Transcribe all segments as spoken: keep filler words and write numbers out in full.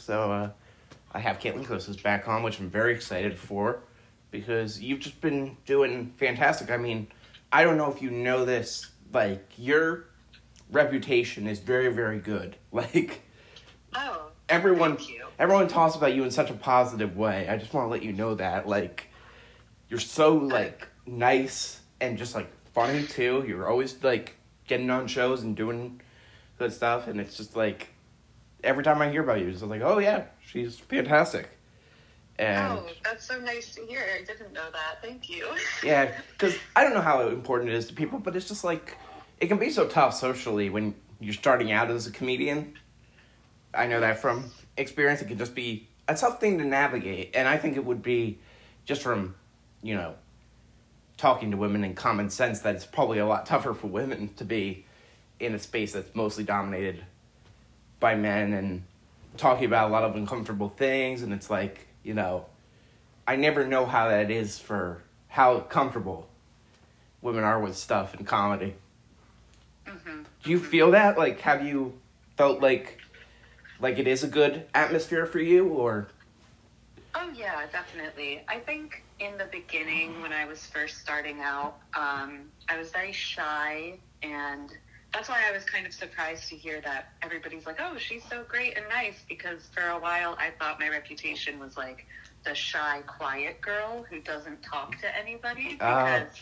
So uh, I have Caitlin Kosas back on, which I'm very excited for, because you've just been doing fantastic. I mean, I don't know if you know this, like, your reputation is very, very good. Like, oh, everyone, thank you. everyone talks about you in such a positive way. I just want to let you know that, like, you're so, like, nice and just, like, funny, too. You're always, like, getting on shows and doing good stuff, and it's just, like, every time I hear about you, it's just like, oh, yeah, she's fantastic. And oh, that's so nice to hear. I didn't know that. Thank you. yeah, because I don't know how important it is to people, but it's just like, it can be so tough socially when you're starting out as a comedian. I know that from experience. It can just be a tough thing to navigate, and I think it would be, just from, you know, talking to women and common sense, that it's probably a lot tougher for women to be in a space that's mostly dominated by men and talking about a lot of uncomfortable things, and it's like, you know, I never know how that is for how comfortable women are with stuff in comedy. Mm-hmm. Do you feel that? Like, have you felt like, like it is a good atmosphere for you, or? Oh, yeah, definitely. I think in the beginning, when I was first starting out, um, I was very shy, and that's why I was kind of surprised to hear that everybody's like, oh, she's so great and nice, because for a while I thought my reputation was like the shy, quiet girl who doesn't talk to anybody, because uh.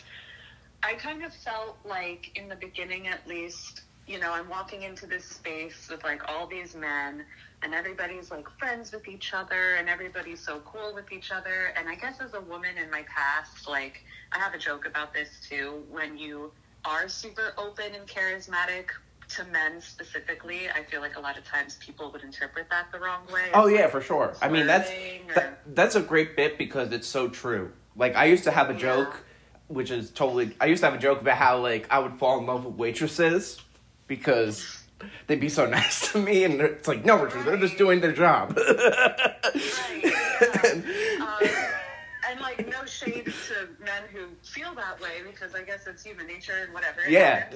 I kind of felt like, in the beginning at least, you know, I'm walking into this space with like all these men, and everybody's like friends with each other, and everybody's so cool with each other. And I guess as a woman in my past, like, I have a joke about this too, when you are super open and charismatic to men specifically, I feel like a lot of times people would interpret that the wrong way. Oh, yeah, for sure. I mean, that's that, that's a great bit, because it's so true. Like, I used to have a joke, yeah. which is totally, I used to have a joke about how, like, I would fall in love with waitresses because they'd be so nice to me, and it's like, no, Richard, right. They're just doing their job. Right, yeah. um, And, like, no shade to men who feel that way, because I guess it's human nature and whatever. Yeah.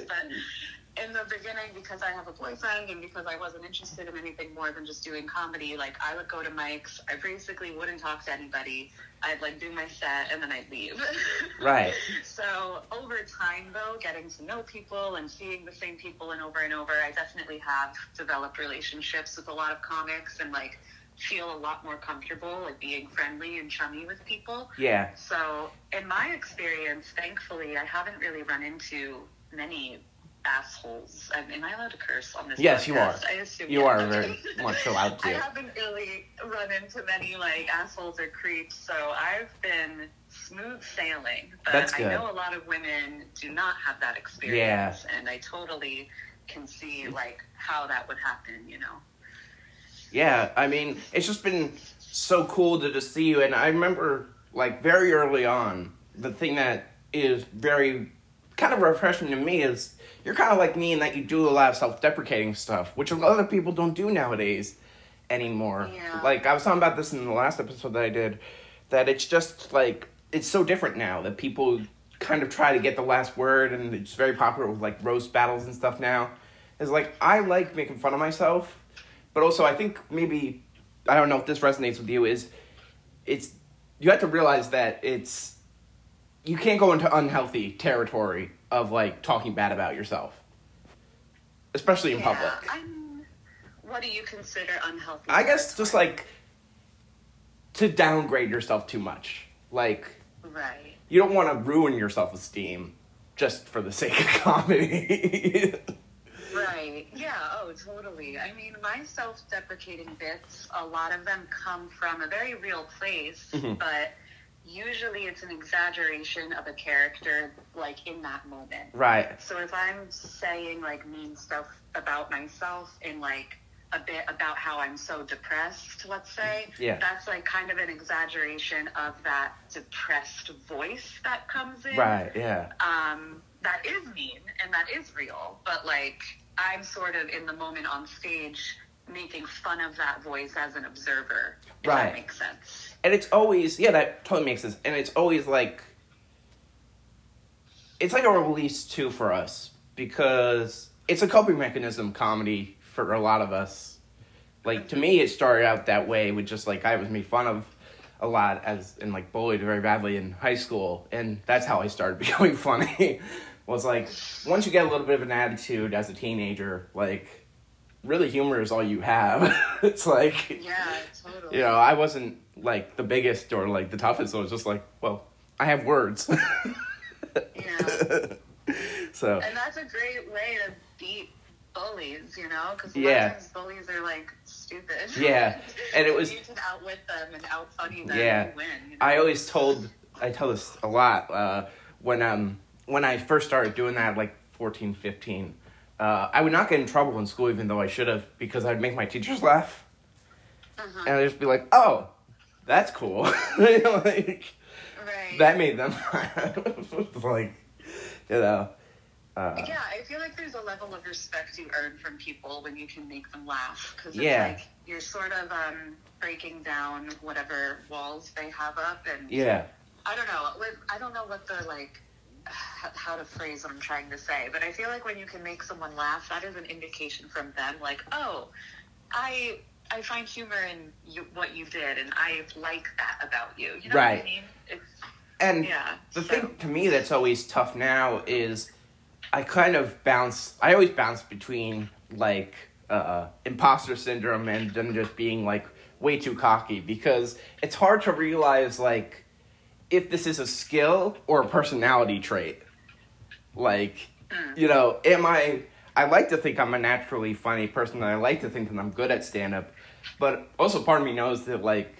But in the beginning, because I have a boyfriend and because I wasn't interested in anything more than just doing comedy, like, I would go to mics. I basically wouldn't talk to anybody. I'd, like, do my set, and then I'd leave. Right. So over time, though, getting to know people and seeing the same people and over and over, I definitely have developed relationships with a lot of comics, and, like, feel a lot more comfortable, like, being friendly and chummy with people. Yeah. So in my experience, thankfully, I haven't really run into many assholes. Am, am I allowed to curse on this Yes, podcast? you are. I assume you yeah. are very much allowed to. I haven't really run into many, like, assholes or creeps, so I've been smooth sailing. But That's good. I know a lot of women do not have that experience, yeah. and I totally can see, like, how that would happen, you know? Yeah, I mean, it's just been so cool to just see you, and I remember, like, very early on, the thing that is very kind of refreshing to me is you're kind of like me in that you do a lot of self-deprecating stuff, which a lot of people don't do nowadays anymore. Yeah. Like, I was talking about this in the last episode that I did, that it's just, like, it's so different now, that people kind of try to get the last word, and it's very popular with, like, roast battles and stuff now. It's like, I like making fun of myself, but also, I think maybe, I don't know if this resonates with you, is it's, you have to realize that it's, you can't go into unhealthy territory of, like, talking bad about yourself. Especially in yeah, public. I'm, what do you consider unhealthy? I guess just, like, to downgrade yourself too much. Like, right. You don't want to ruin your self-esteem just for the sake of comedy. Right. Yeah, oh, totally. I mean, my self-deprecating bits, a lot of them come from a very real place, mm-hmm. but usually it's an exaggeration of a character, like, in that moment. Right. So if I'm saying, like, mean stuff about myself in, like, a bit about how I'm so depressed, let's say, yeah. that's, like, kind of an exaggeration of that depressed voice that comes in. Right, yeah. Um... That is mean, and that is real, but, like, I'm sort of in the moment on stage making fun of that voice as an observer, if right. that makes sense. And it's always, yeah, that totally makes sense, and it's always, like, it's like a release, too, for us, because it's a coping mechanism, comedy, for a lot of us. Like, to me, it started out that way with just, like, I was made fun of a lot as, and, like, bullied very badly in high school. And that's how I started becoming funny. Was, like, once you get a little bit of an attitude as a teenager, like, really humor is all you have. It's like... Yeah, totally. You know, I wasn't, like, the biggest or, like, the toughest. So it was just like, well, I have words. Yeah. So... And that's a great way to beat bullies, you know? Because a yeah. lot of times bullies are, like, stupid. Yeah. And it was... You can outwit them and out-funny them yeah. and win, you know? I always told... I tell this a lot. Uh, when, um, when I first started doing that, like, fourteen, fifteen, uh, I would not get in trouble in school, even though I should have, because I'd make my teachers laugh. Uh-huh. And I'd just be like, oh, that's cool. You know, like, right. That made them laugh. Like, you know... Uh, yeah, I feel like there's a level of respect you earn from people when you can make them laugh. Because it's yeah. like you're sort of um, breaking down whatever walls they have up. And yeah. I don't know. I don't know what the, like, how to phrase what I'm trying to say. But I feel like when you can make someone laugh, that is an indication from them. Like, oh, I I find humor in you, what you did, and I like that about you. You know right. what I mean? It's, and yeah, the so. thing to me that's always tough now is... I kind of bounce, I always bounce between, like, uh, imposter syndrome and then just being, like, way too cocky. Because it's hard to realize, like, if this is a skill or a personality trait. Like, mm. you know, am I, I like to think I'm a naturally funny person, and I like to think that I'm good at stand-up. But also part of me knows that, like,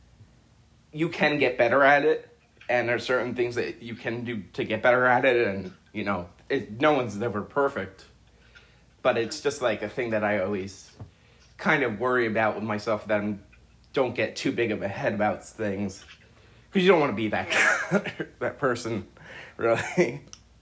you can get better at it. And there are certain things that you can do to get better at it, and, you know... It, no one's ever perfect, but it's just like a thing that I always kind of worry about with myself, that I don't get too big of a head about things, because you don't want to be that that person, really.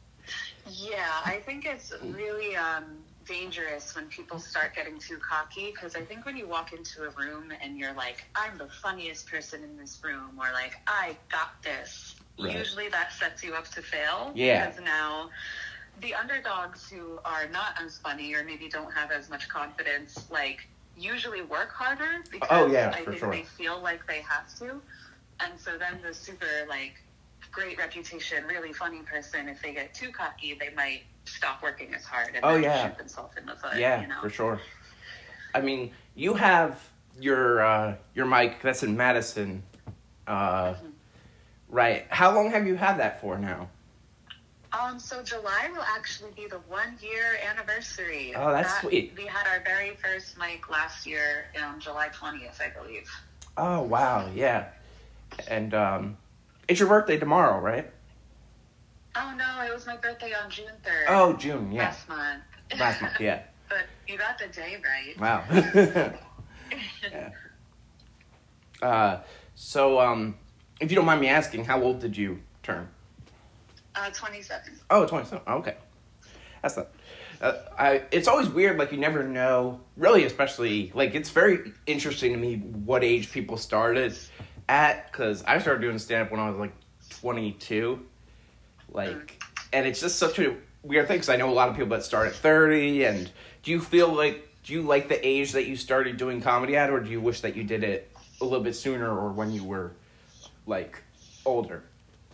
Yeah, I think it's really um, dangerous when people start getting too cocky, because I think when you walk into a room and you're like, I'm the funniest person in this room, or like, I got this, right. Usually that sets you up to fail. Yeah. Because now... the underdogs who are not as funny or maybe don't have as much confidence, like, usually work harder because oh, yeah, I for think sure. they feel like they have to. And so then the super, like, great reputation, really funny person, if they get too cocky, they might stop working as hard and oh, then yeah. shoot themselves in the foot. Yeah, you know? for sure. I mean, you have your, uh, your mic that's in Madison, uh, mm-hmm. right. How long have you had that for now? Um, so July will actually be the one-year anniversary. Oh, that's that, sweet. We had our very first mic last year on July twentieth, I believe. Oh, wow, yeah. And um, it's your birthday tomorrow, right? Oh, no, it was my birthday on June third. Oh, June, yeah. Last month. Last month, yeah. But you got the day right. Wow. Yeah. Uh, so, um, if you don't mind me asking, how old did you turn? Uh, twenty-seven. Oh, twenty-seven. Okay. That's not... Uh, I, it's always weird, like, you never know, really, especially, like, it's very interesting to me what age people started at, because I started doing stand-up when I was, like, twenty-two, like, mm. and it's just such a weird thing, because I know a lot of people that start at thirty, and do you feel like, do you like the age that you started doing comedy at, or do you wish that you did it a little bit sooner, or when you were, like, older?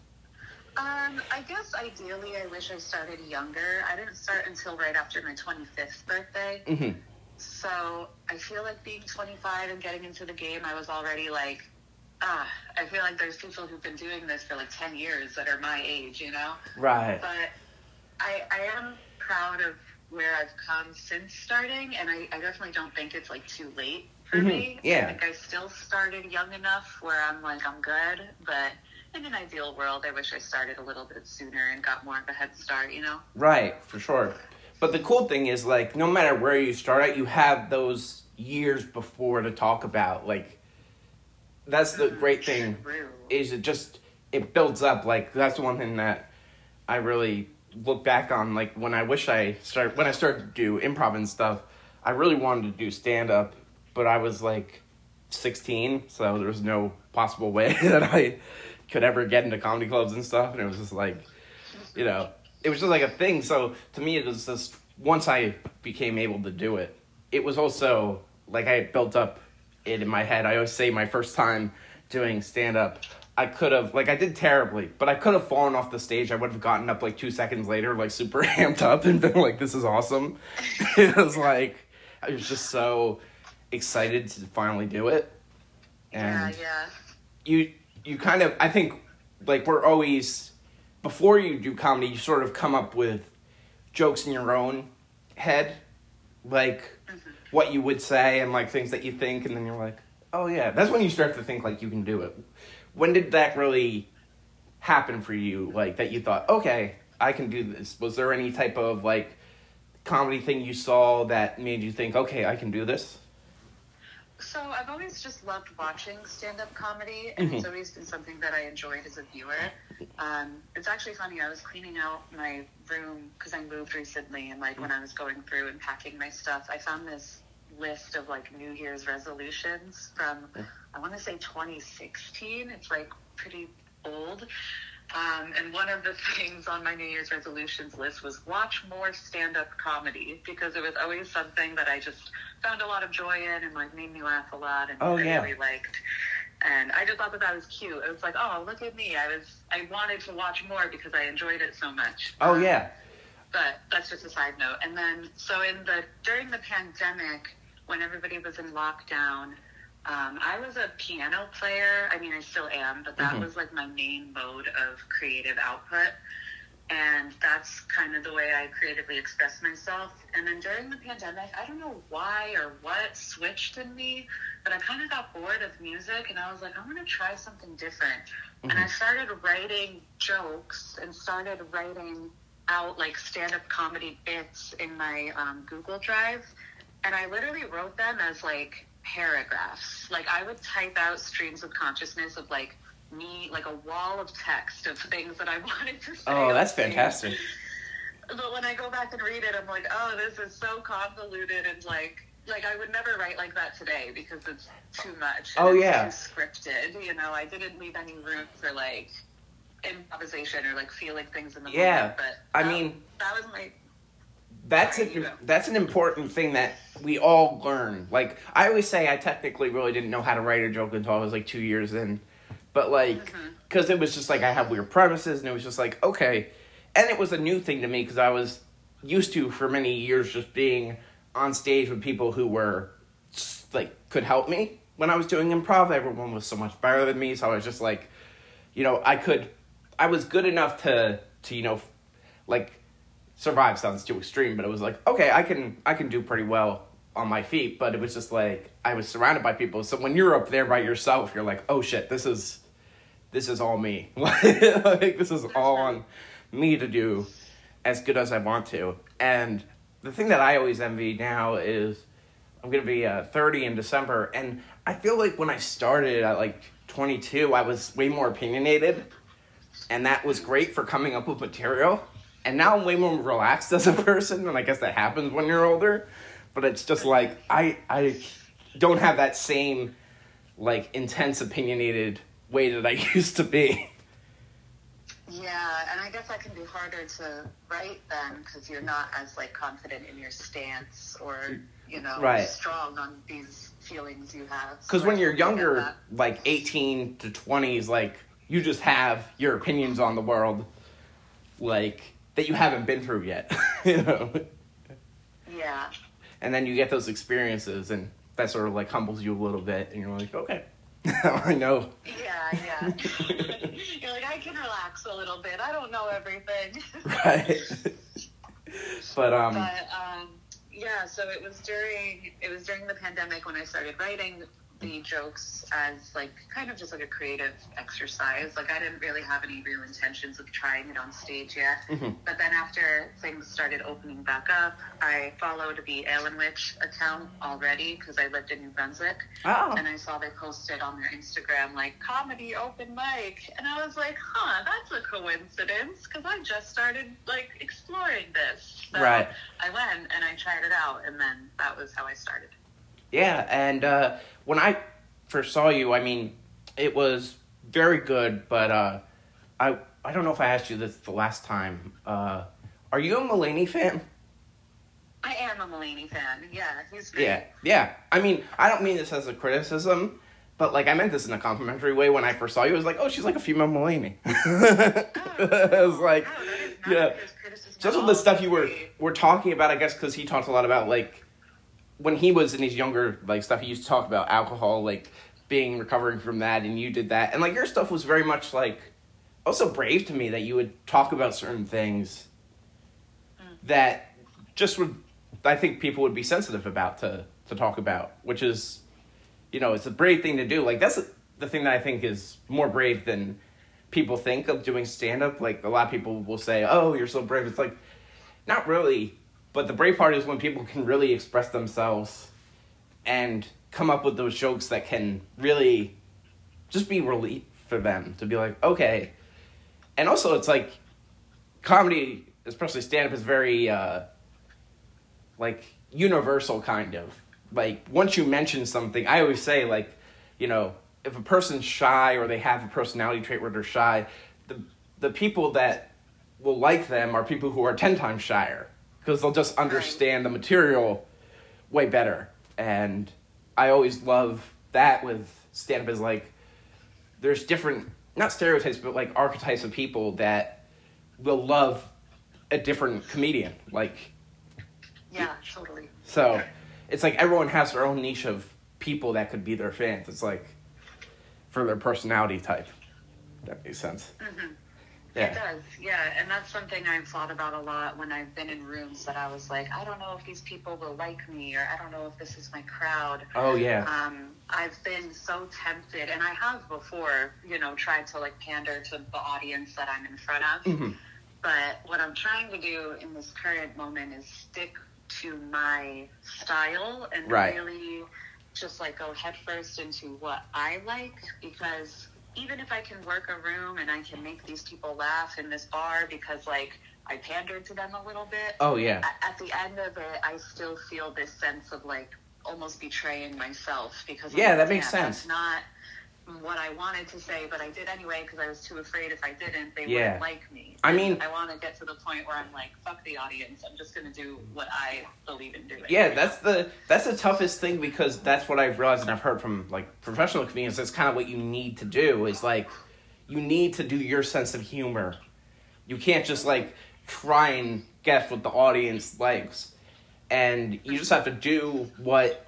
Um, I guess ideally I wish I started younger. I didn't start until right after my twenty-fifth birthday. Mm-hmm. So I feel like being twenty-five and getting into the game, I was already like, ah, I feel like there's people who've been doing this for like ten years that are my age, you know? Right. But I, I am proud of where I've come since starting, and I, I definitely don't think it's like too late for mm-hmm. me. Yeah. I think I still started young enough where I'm like, I'm good, but... in an ideal world, I wish I started a little bit sooner and got more of a head start, you know? Right, for sure. But the cool thing is, like, no matter where you start at, you have those years before to talk about. Like, that's the great thing, True. Is it just, it builds up. Like, that's the one thing that I really look back on. Like, when I wish I started, when I started to do improv and stuff, I really wanted to do stand-up, but I was, like, sixteen, so there was no possible way that I... could ever get into comedy clubs and stuff, and it was just like, you know, it was just like a thing. So to me, it was just, once I became able to do it, it was also like I had built up it in my head. I always say my first time doing stand-up, I could have, like I did terribly, but I could have fallen off the stage. I would have gotten up like two seconds later, like super amped up and been like, this is awesome. It was like, I was just so excited to finally do it. And yeah, yeah. You, you kind of, I think, like we're always, before you do comedy, you sort of come up with jokes in your own head, like mm-hmm. what you would say and like things that you think, and then you're like, oh yeah, that's when you start to think like you can do it. When did that really happen for you? Like that you thought, okay, I can do this. Was there any type of like comedy thing you saw that made you think, okay, I can do this? So I've always just loved watching stand-up comedy, and mm-hmm. it's always been something that I enjoyed as a viewer. Um, it's actually funny, I was cleaning out my room because I moved recently, and like mm-hmm. when I was going through and packing my stuff, I found this list of like New Year's resolutions from, mm-hmm. I want to say twenty sixteen. It's like pretty old. Um, and one of the things on my New Year's resolutions list was watch more stand-up comedy, because it was always something that I just found a lot of joy in and like made me laugh a lot and oh, I yeah. really liked. And I just thought that that was cute. It was like, oh, look at me. I was I wanted to watch more because I enjoyed it so much. Oh, um, yeah. But that's just a side note. And then, so in the during the pandemic, when everybody was in lockdown, Um, I was a piano player. I mean, I still am, but that mm-hmm. was like my main mode of creative output. And that's kind of the way I creatively express myself. And then during the pandemic, I don't know why or what switched in me, but I kind of got bored of music and I was like, I'm going to try something different. Mm-hmm. And I started writing jokes and started writing out like stand-up comedy bits in my um, Google Drive. And I literally wrote them as like paragraphs. Like I would type out streams of consciousness of like me, like a wall of text of things that I wanted to say. Oh, that's fantastic. But when I go back and read it, I'm like, oh, this is so convoluted and like, like I would never write like that today because it's too much. Oh, it's yeah. Too scripted, you know. I didn't leave any room for like improvisation or like feeling things in the yeah. moment. But I that, mean, that was my. That's Sorry, a, that's an important thing that we all learn. Like, I always say I technically really didn't know how to write a joke until I was, like, two years in. But, like, because mm-hmm. it was just, like, I have weird premises, and it was just, like, okay. And it was a new thing to me, because I was used to, for many years, just being on stage with people who were, like, could help me. When I was doing improv, everyone was so much better than me, so I was just, like, you know, I could, I was good enough to, to you know, like, survive sounds too extreme, but it was like, okay, I can I can do pretty well on my feet, but it was just like, I was surrounded by people, so when you're up there by yourself, you're like, oh shit, this is, this is all me. Like, this is all on me to do as good as I want to. And the thing that I always envy now is, I'm going to be uh, thirty in December, and I feel like when I started at like twenty-two, I was way more opinionated, and that was great for coming up with material. And now I'm way more relaxed as a person, and I guess that happens when you're older. But it's just like, I I don't have that same, like, intense, opinionated way that I used to be. Yeah, and I guess that can be harder to write then, because you're not as, like, confident in your stance or, you know, right. strong on these feelings you have. Because so when you're younger, like, eighteen to twenties, like, you just have your opinions on the world, like, that you haven't been through yet, you know? Yeah. And then you get those experiences, and that sort of, like, humbles you a little bit, and you're like, okay, now I know. Yeah, yeah. You're like, I can relax a little bit. I don't know everything. Right. But, um... But, um, yeah, so it was during, it was during the pandemic when I started writing the jokes as, like, kind of just like a creative exercise. Like, I didn't really have any real intentions of trying it on stage yet. Mm-hmm. But then after things started opening back up, I followed the Ellen Witch account already because I lived in New Brunswick. Oh. And I saw they posted on their Instagram, like, comedy open mic. And I was like, huh, that's a coincidence because I just started, like, exploring this. So right. I went and I tried it out, and then that was how I started. Yeah, and uh, when I first saw you, I mean, it was very good, but uh, I I don't know if I asked you this the last time. Uh, are you a Mulaney fan? I am a Mulaney fan. Yeah, he's great. Yeah, yeah. I mean, I don't mean this as a criticism, but, like, I meant this in a complimentary way when I first saw you. I was like, oh, she's like a female Mulaney. Oh, I was like, wow, that is not yeah. a criticism Just at with the all. stuff you were, Great. were talking about, I guess, because he talked a lot about, like, when he was in his younger, like, stuff, he used to talk about alcohol, like, being recovering from that, and you did that. And, like, your stuff was very much, like, also brave to me that you would talk about certain things mm. that just would, I think people would be sensitive about to, to talk about, which is, you know, it's a brave thing to do. Like, that's the thing that I think is more brave than people think of doing stand-up. Like, a lot of people will say, oh, you're so brave. It's like, not really. But the brave part is when people can really express themselves and come up with those jokes that can really just be relief for them. To be like, okay. And also, it's like, comedy, especially stand-up, is very, uh, like, universal, kind of. Like, once you mention something, I always say, like, you know, if a person's shy or they have a personality trait where they're shy, the the people that will like them are people who are ten times shyer. Because they'll just understand the material way better. And I always love that with stand-up is, like, there's different, not stereotypes, but, like, archetypes of people that will love a different comedian. Like, yeah, totally. So, it's like everyone has their own niche of people that could be their fans. It's like, for their personality type. That makes sense. Mm-hmm. Yeah. It does, yeah, and that's something I've thought about a lot when I've been in rooms that I was like, I don't know if these people will like me, or I don't know if this is my crowd. Oh, yeah. Um, I've been so tempted, and I have before, you know, tried to, like, pander to the audience that I'm in front of. Mm-hmm. But what I'm trying to do in this current moment is stick to my style and right. really just, like, go headfirst into what I like, because even if I can work a room and I can make these people laugh in this bar because, like, I pandered to them a little bit. Oh, yeah. At, at the end of it, I still feel this sense of, like, almost betraying myself because yeah, like, that makes yeah, sense. That's not what I wanted to say, but I did anyway because I was too afraid if I didn't, they yeah. wouldn't like me. I mean, I want to get to the point where I'm like, fuck the audience. I'm just going to do what I believe in doing. Yeah, that's the that's the toughest thing because that's what I've realized and I've heard from, like, professional comedians. That's kind of what you need to do is, like, you need to do your sense of humor. You can't just, like, try and guess what the audience likes. And you just have to do what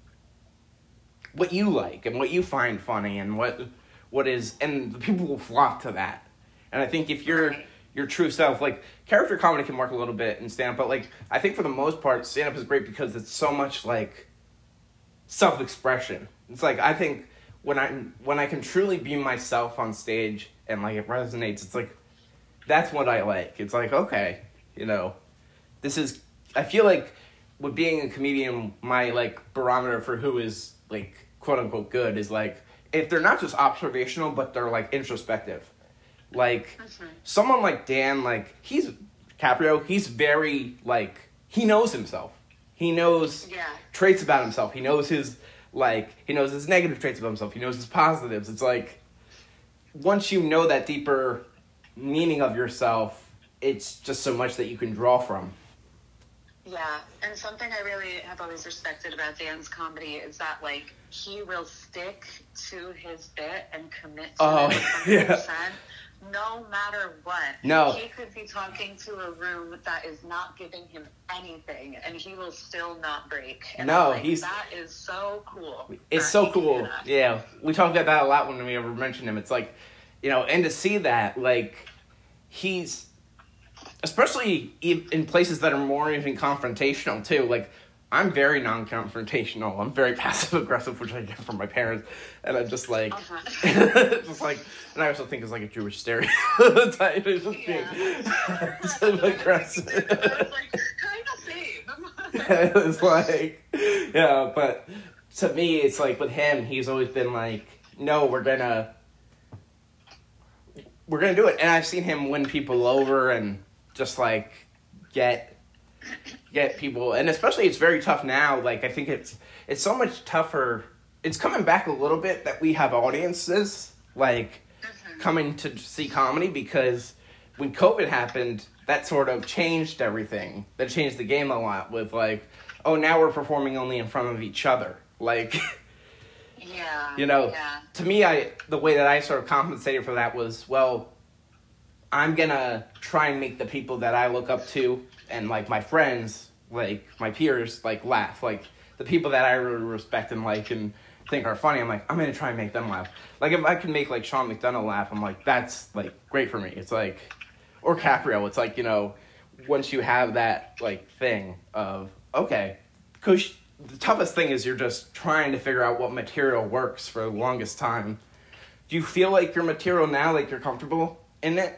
what you like and what you find funny and what what is, and the people will flock to that. And I think if you're Right. your true self, like, character comedy can work a little bit in stand-up, but, like, I think for the most part, stand-up is great because it's so much, like, self-expression. It's like, I think when I when I can truly be myself on stage and, like, it resonates, it's like, that's what I like. It's like, okay, you know, this is, I feel like with being a comedian, my, like, barometer for who is, like, quote-unquote good is, like, if they're not just observational, but they're, like, introspective. Like, Mm-hmm. someone like Dan, like, he's, Caprio, he's very, like, he knows himself. He knows Yeah. traits about himself. He knows his, like, he knows his negative traits about himself. He knows his positives. It's like, once you know that deeper meaning of yourself, it's just so much that you can draw from. Yeah, and something I really have always respected about Dan's comedy is that, like, he will stick to his bit and commit to Oh, it one hundred percent, yeah. no matter what. No. He could be talking to a room that is not giving him anything, and he will still not break. And No, I'm like, he's- that is so cool. It's that so he can do cool. that. Yeah, we talk about that a lot when we ever mention him. It's like, you know, and to see that, like, he's, especially in in places that are more even confrontational, too. Like, I'm very non-confrontational. I'm very passive-aggressive, which I get from my parents. And I'm just like, Uh-huh. just like, and I also think it's like a Jewish stereotype. It's just being Yeah. passive-aggressive. It's like, kind of same. It's like, yeah, but to me, it's like with him, he's always been like, no, we're gonna, we're gonna do it. And I've seen him win people over and just like get, get people, and especially it's very tough now. Like, I think it's, it's so much tougher. It's coming back a little bit that we have audiences, like, Mhm. coming to see comedy, because when COVID happened, that sort of changed everything. That changed the game a lot with, like, oh, now we're performing only in front of each other. Like, yeah, you know, yeah. to me, I the way that I sort of compensated for that was, well, I'm gonna try and make the people that I look up to and, like, my friends, like, my peers, like, laugh. Like, the people that I really respect and like and think are funny, I'm like, I'm gonna try and make them laugh. Like, if I can make, like, Sean McDonough laugh, I'm like, that's, like, great for me. It's like, or Caprio, it's like, you know, once you have that, like, thing of, okay, because the toughest thing is you're just trying to figure out what material works for the longest time. Do you feel like your material now, like, you're comfortable in it?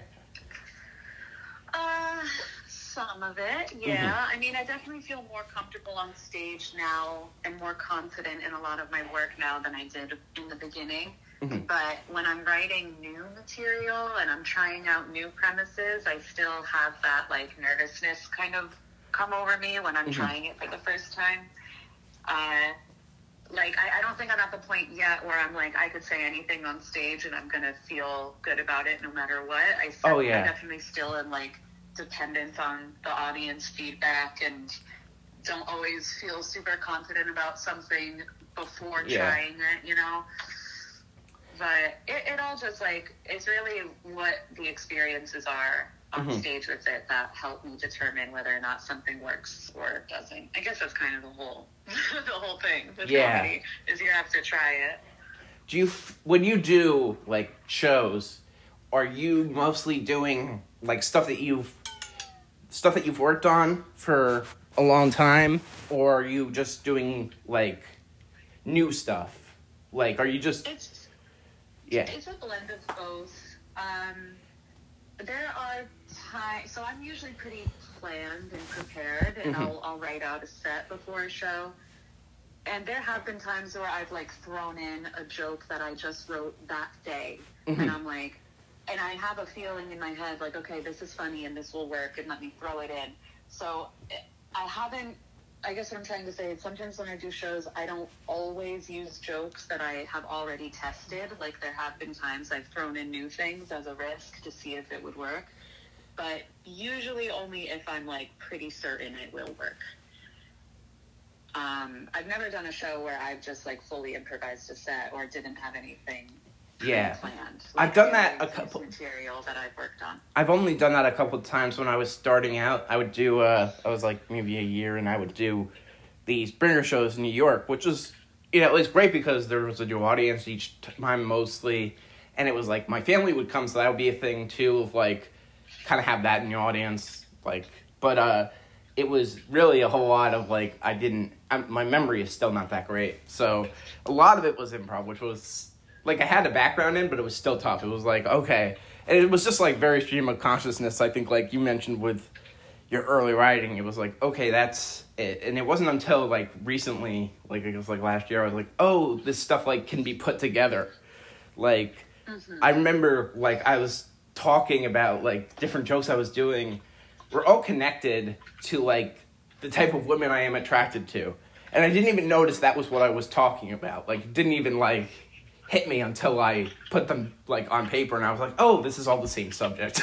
Uh, some of it, yeah. Mm-hmm. I mean, I definitely feel more comfortable on stage now and more confident in a lot of my work now than I did in the beginning. Mm-hmm. But when I'm writing new material and I'm trying out new premises, I still have that, like, nervousness kind of come over me when I'm mm-hmm. trying it for the first time. Uh, like, I, I don't think I'm at the point yet where I'm like, I could say anything on stage and I'm going to feel good about it no matter what. I, oh, yeah. I definitely still am, like, dependent on the audience feedback and don't always feel super confident about something before yeah. trying it, you know? But it, it all just, like, it's really what the experiences are on mm-hmm. stage with it that help me determine whether or not something works or doesn't. I guess that's kind of the whole the whole thing with yeah. comedy, is you have to try it. Do you, when you do, like, shows, are you mostly doing, like, stuff that you've, stuff that you've worked on for a long time, or are you just doing, like, new stuff? Like, are you just... It's, yeah. It's a blend of both. Um, there are times... So I'm usually pretty planned and prepared, and mm-hmm. I'll, I'll write out a set before a show. And there have been times where I've, like, thrown in a joke that I just wrote that day. Mm-hmm. And I'm like... And I have a feeling in my head, like, okay, this is funny and this will work, and let me throw it in. So I haven't... I guess what I'm trying to say is sometimes when I do shows, I don't always use jokes that I have already tested. Like, there have been times I've thrown in new things as a risk to see if it would work. But usually only if I'm, like, pretty certain it will work. Um, I've never done a show where I've just, like, fully improvised a set or didn't have anything yeah. planned. Like, I've done that a couple... material that I've worked on. I've only done that a couple of times when I was starting out. I would do, uh, I was like maybe a year, and I would do these Springer shows in New York, which was, you know, it was great because there was a new audience each time mostly, and it was like my family would come, so that would be a thing too, of like, kind of have that in your audience, like, but uh, it was really a whole lot of like, I didn't, I, my memory is still not that great, so a lot of it was improv, which was, like, I had a background in, but it was still tough. It was like, okay. And it was just, like, very stream of consciousness, I think, like you mentioned with your early writing. It was like, okay, that's it. And it wasn't until, like, recently, like, I guess, like, last year, I was like, oh, this stuff, like, can be put together. Like, mm-hmm. I remember, like, I was talking about, like, different jokes I was doing. We're all connected to, like, the type of women I am attracted to. And I didn't even notice that was what I was talking about. Like, it didn't even, like... hit me until I put them, like, on paper, and I was like, oh, this is all the same subject.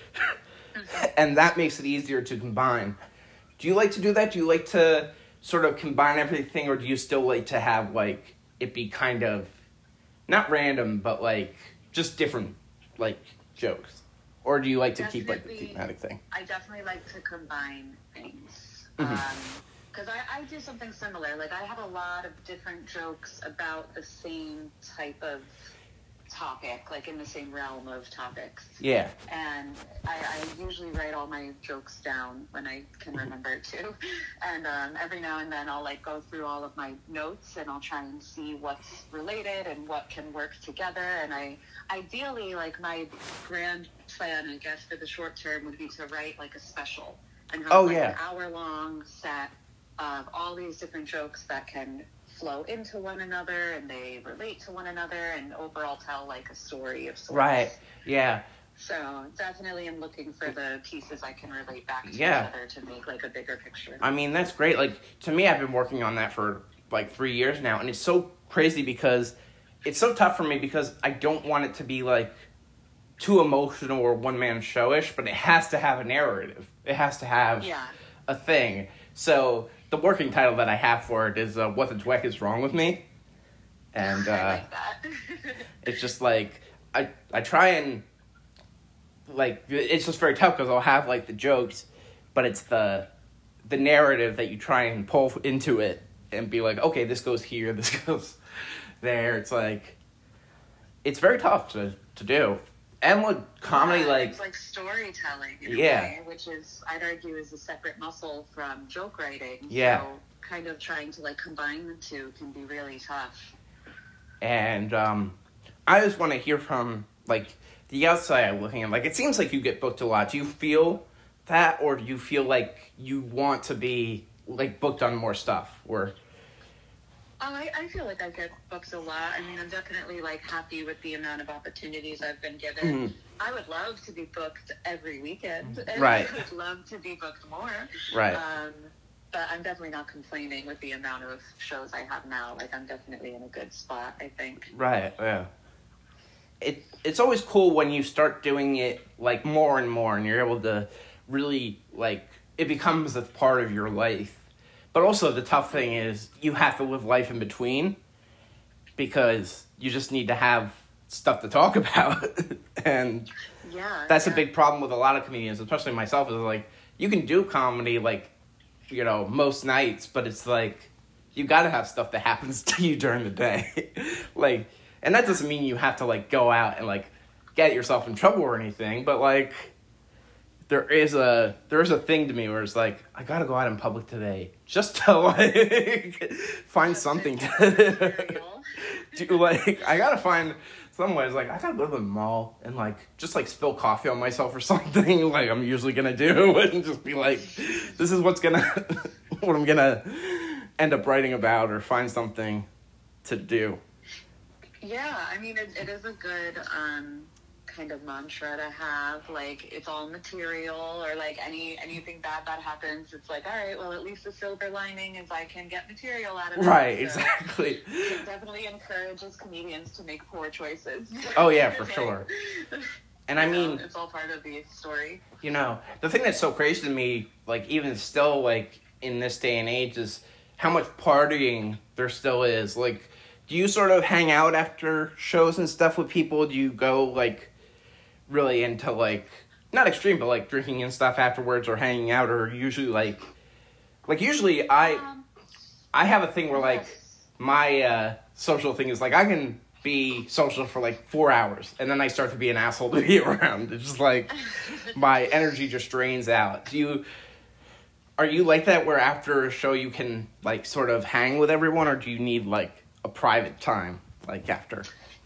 And that makes it easier to combine. Do you like to do that? Do you like to sort of combine everything, or do you still like to have, like, it be kind of, not random, but, like, just different, like, jokes? Or do you like to definitely, keep, like, the thematic thing? I definitely like to combine things. Mm-hmm. Um, Because I, I do something similar. Like, I have a lot of different jokes about the same type of topic, like in the same realm of topics. Yeah. And I, I usually write all my jokes down when I can remember to. And um, every now and then I'll, like, go through all of my notes and I'll try and see what's related and what can work together. And I, ideally, like, my grand plan, I guess, for the short term would be to write, like, a special. And have, oh, like, yeah. an hour-long set of all these different jokes that can flow into one another and they relate to one another and overall tell, like, a story of sorts. Right, yeah. So definitely I'm looking for the pieces I can relate back to yeah. each other to make, like, a bigger picture. I mean, that's great. Like, to me, I've been working on that for, like, three years now, and it's so crazy because it's so tough for me because I don't want it to be, like, too emotional or one-man showish, but it has to have a narrative. It has to have Yeah. a thing. So the working title that I have for it is uh, What the Dweck is Wrong with Me. And uh, I like that. it's just like, I, I try and, like, it's just very tough because I'll have, like, the jokes, but it's the the narrative that you try and pull into it and be like, okay, this goes here, this goes there. It's like, it's very tough to, to do. And with comedy, yeah, like... It's like storytelling, in yeah. a way, which is, I'd argue, is a separate muscle from joke writing. Yeah. So kind of trying to, like, combine the two can be really tough. And um, I just want to hear from, like, the outside looking in. Like, it seems like you get booked a lot. Do you feel that, or do you feel like you want to be, like, booked on more stuff? Or... Oh, I, I feel like I get booked a lot. I mean, I'm definitely, like, happy with the amount of opportunities I've been given. Mm-hmm. I would love to be booked every weekend. And right. I would love to be booked more. Right. Um, but I'm definitely not complaining with the amount of shows I have now. Like, I'm definitely in a good spot, I think. Right, yeah. It It's always cool when you start doing it, like, more and more, and you're able to really, like, it becomes a part of your life. But also the tough thing is you have to live life in between because you just need to have stuff to talk about. And yeah, that's yeah. a big problem with a lot of comedians, especially myself, is like, you can do comedy, like, you know, most nights, but it's like, you gotta have stuff that happens to you during the day. Like, and that doesn't mean you have to, like, go out and, like, get yourself in trouble or anything, but, like, there is a there is a thing to me where it's like, I gotta go out in public today just to, like, find Just something to to do. Like, I gotta find some ways, like, I gotta go to the mall and, like, just, like, spill coffee on myself or something, like I'm usually gonna do, and just be like, this is what's gonna, what I'm gonna end up writing about, or find something to do. Yeah, I mean, it, it is a good um, kind of mantra to have. Like, it's all material, or like any anything bad that happens, it's like, all right, well, at least the silver lining is I can get material out of it. Right, so exactly. it definitely encourages comedians to make poor choices. Oh yeah, for Like, sure. And I you know, mean, it's all part of the story. you know, the thing that's so crazy to me, like, even still, like, in this day and age, is how much partying there still is. Like, do you sort of hang out after shows and stuff with people? Do you go, like, really into, like, not extreme, but, like, drinking and stuff afterwards, or hanging out, or usually, like, like, usually I, Um, I have a thing where, like, yes. my uh, social thing is, like, I can be social for, like, four hours, and then I start to be an asshole to be around. It's just, like, my energy just drains out. Do you, are you like that, where after a show you can, like, sort of hang with everyone, or do you need, like, a private time, like, after?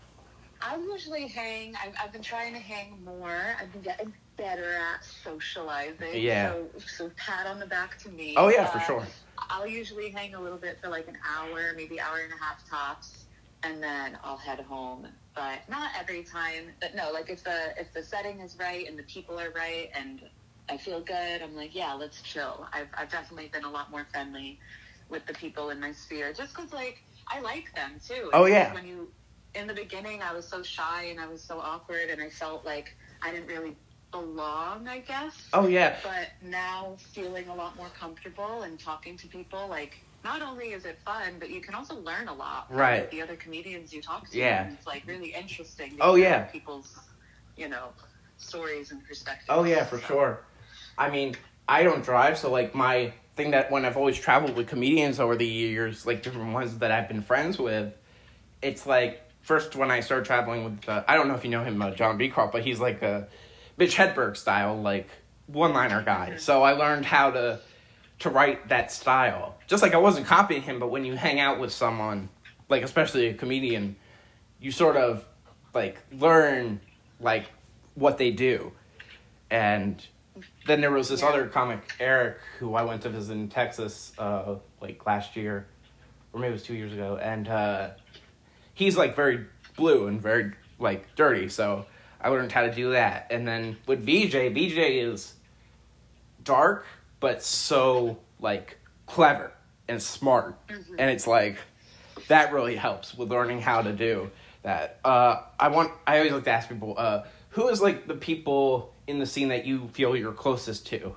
I usually hang. I've, I've been trying to hang more. I've been getting better at socializing. Yeah. So, so pat on the back to me. Oh, yeah, for Uh, sure. I'll usually hang a little bit for like an hour, maybe hour and a half tops, and then I'll head home. But not every time. But no, like if the if the setting is right and the people are right and I feel good, I'm like, yeah, let's chill. I've I've definitely been a lot more friendly with the people in my sphere, just because like I like them too. Oh, It's yeah. just when you in the beginning, I was so shy and I was so awkward and I felt like I didn't really belong, I guess. Oh, yeah. But now feeling a lot more comfortable and talking to people, like, not only is it fun, but you can also learn a lot from Right. the other comedians you talk to. Yeah. And it's, like, really interesting to Oh, hear yeah. people's, you know, stories and perspectives. Oh, yeah, for So- sure. I mean, I don't drive, so, like, my thing that when I've always traveled with comedians over the years, like, different ones that I've been friends with, it's, like, first when I started traveling with, uh, I don't know if you know him, uh, John Beecroft, but he's, like, a Mitch Hedberg style, like, one-liner guy. So I learned how to to write that style. Just like I wasn't copying him, but when you hang out with someone, like, especially a comedian, you sort of, like, learn, like, what they do. And then there was this Yeah. other comic, Eric, who I went to visit in Texas, uh, like, last year, or maybe it was two years ago, and uh, he's, like, very blue and very, like, dirty, so I learned how to do that. And then with V J, V J is dark, but so, like, clever and smart. Mhm. And it's, like, that really helps with learning how to do that. Uh, I want, I always like to ask people, uh, who is like the people in the scene that you feel you're closest to?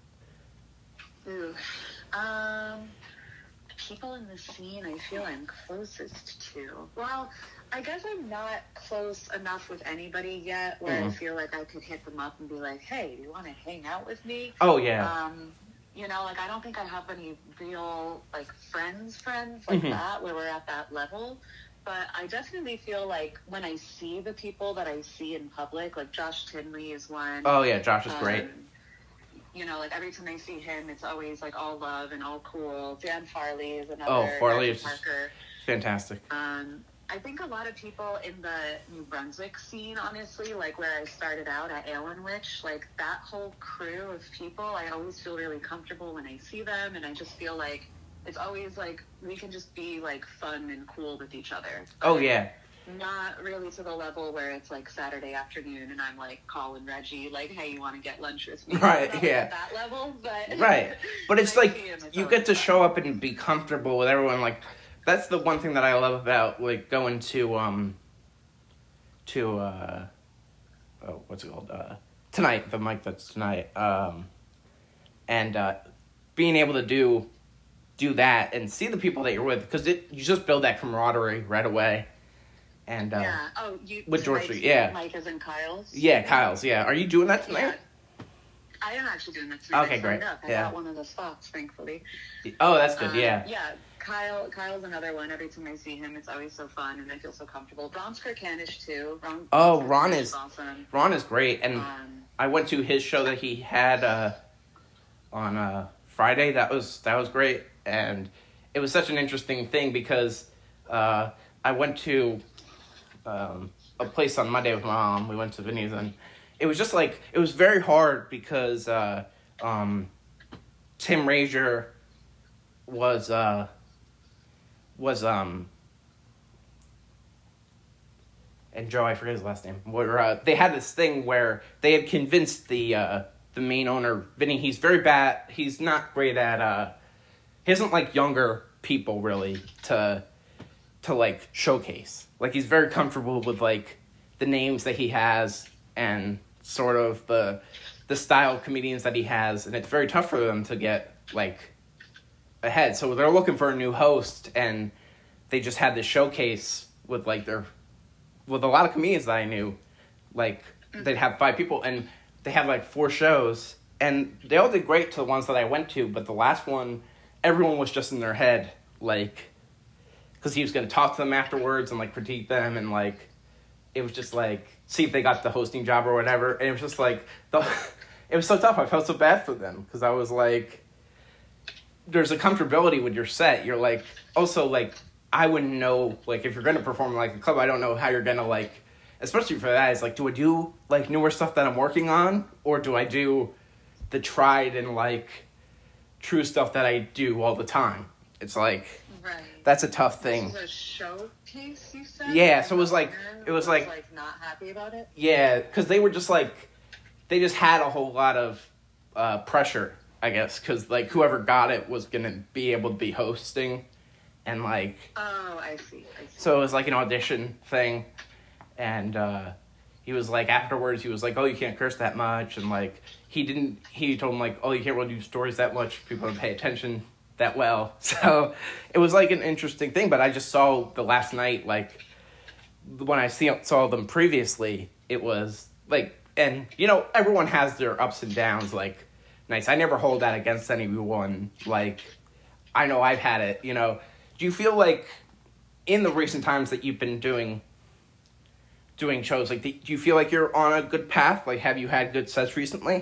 Ooh. Um, people in the scene I feel I'm closest to. Well, I guess I'm not close enough with anybody yet where mm. I feel like I could hit them up and be like, hey, do you want to hang out with me? Oh, yeah. Um, you know, like, I don't think I have any real, like, friends, friends like mm-hmm. that, where we're at that level. But I definitely feel like when I see the people that I see in public, like Josh Tinley is one. Oh, yeah, Josh is um, great. You know, like, every time I see him, it's always, like, all love and all cool. Dan Farley is another. Oh, Farley is Parker. Fantastic. Um, I think a lot of people in the New Brunswick scene, honestly, like, where I started out at Alien Witch, like, that whole crew of people, I always feel really comfortable when I see them, and I just feel like it's always, like, we can just be, like, fun and cool with each other. But oh, yeah. Not really to the level where it's, like, Saturday afternoon, and I'm, like, calling Reggie, like, hey, you want to get lunch with me? Right, not yeah. At that level, but... Right. But it's, like, you get to fun. show up and be comfortable with everyone, like... That's the one thing that I love about, like, going to, um, to, uh, oh, what's it called, uh, tonight, the mic that's tonight, um, and, uh, being able to do, do that and see the people that you're with, because it, you just build that camaraderie right away, and, uh, yeah. Oh, you, with George Street, yeah. Mike is in Kyle's? Yeah, Kyle's, yeah. Are you doing that tonight? Yeah. I am actually doing that tonight. Okay, great. Up. I yeah. got one of the spots, thankfully. Oh, that's good, um, yeah. Yeah. Kyle, Kyle's another one. Every time I see him, it's always so fun, and I feel so comfortable. Ron's Kirkanish, too. Ron, oh, Ron is, awesome. Ron is great, and um, I went to his show that he had uh, on uh, Friday. That was that was great, and it was such an interesting thing because uh, I went to um, a place on Monday with my mom. We went to Vinny's, and it was just like, it was very hard because uh, um, Tim Razier was... Uh, was, um, and Joe, I forget his last name, where, uh, they had this thing where they had convinced the, uh, the main owner, Vinny, he's very bad, he's not great at, uh, he doesn't like younger people, really, to, to, like, showcase. Like, he's very comfortable with, like, the names that he has, and sort of the, the style of comedians that he has, and it's very tough for them to get, like, ahead. So they're looking for a new host, and they just had this showcase with like their with a lot of comedians that I knew. Like they'd have five people, and they had like four shows, and they all did great to the ones that I went to, but the last one, everyone was just in their head, like, because he was going to talk to them afterwards and like critique them, and like it was just like see if they got the hosting job or whatever, and it was just like the it was so tough. I felt so bad for them because I was like, there's a comfortability with your set. You're like, also, like, I wouldn't know, like, if you're going to perform like a club, I don't know how you're going to, like, especially for that, it's like, do I do, like, newer stuff that I'm working on? Or do I do the tried and, like, true stuff that I do all the time? It's like, right. That's a tough thing. This was a showcase, you said? Yeah, so it was like, it was, was like, like, not happy about it? Yeah, because they were just, like, they just had a whole lot of uh, pressure, I guess, because, like, whoever got it was going to be able to be hosting, and, like... Oh, I see, I see. So it was, like, an audition thing, and, uh, he was, like, afterwards, he was like, oh, you can't curse that much, and, like, he didn't... He told him, like, oh, you can't really do stories that much, people don't pay attention that well, so it was, like, an interesting thing, but I just saw the last night, like, when I see, saw them previously, it was, like, and, you know, everyone has their ups and downs, like, nice. I never hold that against anyone. Like, I know I've had it, you know. Do you feel like, in the recent times that you've been doing doing shows, like, do you feel like you're on a good path? Like, have you had good sets recently?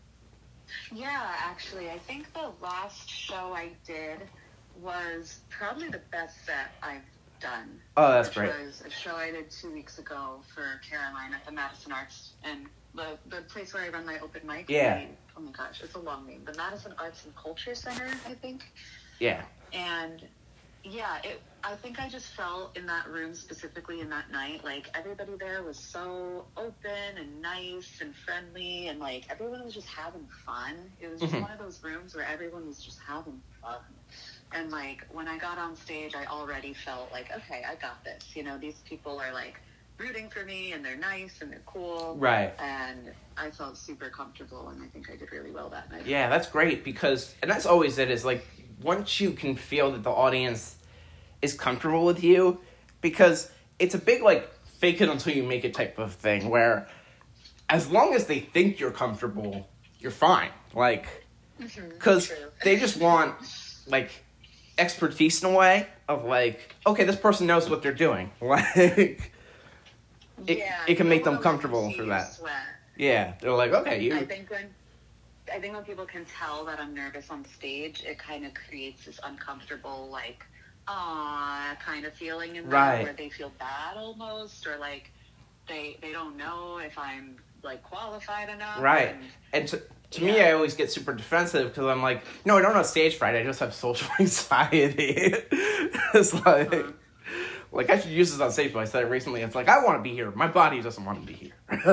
Yeah, actually. I think the last show I did was probably the best set I've done. Oh, that's which great. It was a show I did two weeks ago for Caroline at the Madison Arts, and the, the place where I run my open mic. Yeah. I, oh my gosh, it's a long name. The Madison Arts and Culture Center, I think. Yeah. And yeah, it. I think I just felt in that room specifically in that night, like everybody there was so open and nice and friendly, and like everyone was just having fun. It was just mm-hmm. one of those rooms where everyone was just having fun. And like when I got on stage, I already felt like, okay, I got this. You know, these people are like rooting for me, and they're nice and they're cool. Right. And I felt super comfortable, and I think I did really well that night. Yeah, that's great because, and that's always it, is like, once you can feel that the audience is comfortable with you, because it's a big, like, fake it until you make it type of thing, where as long as they think you're comfortable, you're fine. Like, because mm-hmm, they just want, like, expertise in a way of, like, okay, this person knows what they're doing. Like, it, yeah, it can make them comfortable for that. Sweat. Yeah, they're like, okay, you... I think when, I think when people can tell that I'm nervous on stage, it kind of creates this uncomfortable, like, aw, kind of feeling in them, right. where they feel bad almost, or, like, they they don't know if I'm, like, qualified enough. Right. And, and to, to yeah. me, I always get super defensive because I'm like, no, I don't have stage fright. I just have social anxiety. It's like, uh-huh. like, I should use this on stage, but I said it recently. It's like, I want to be here. My body doesn't want to be here. right,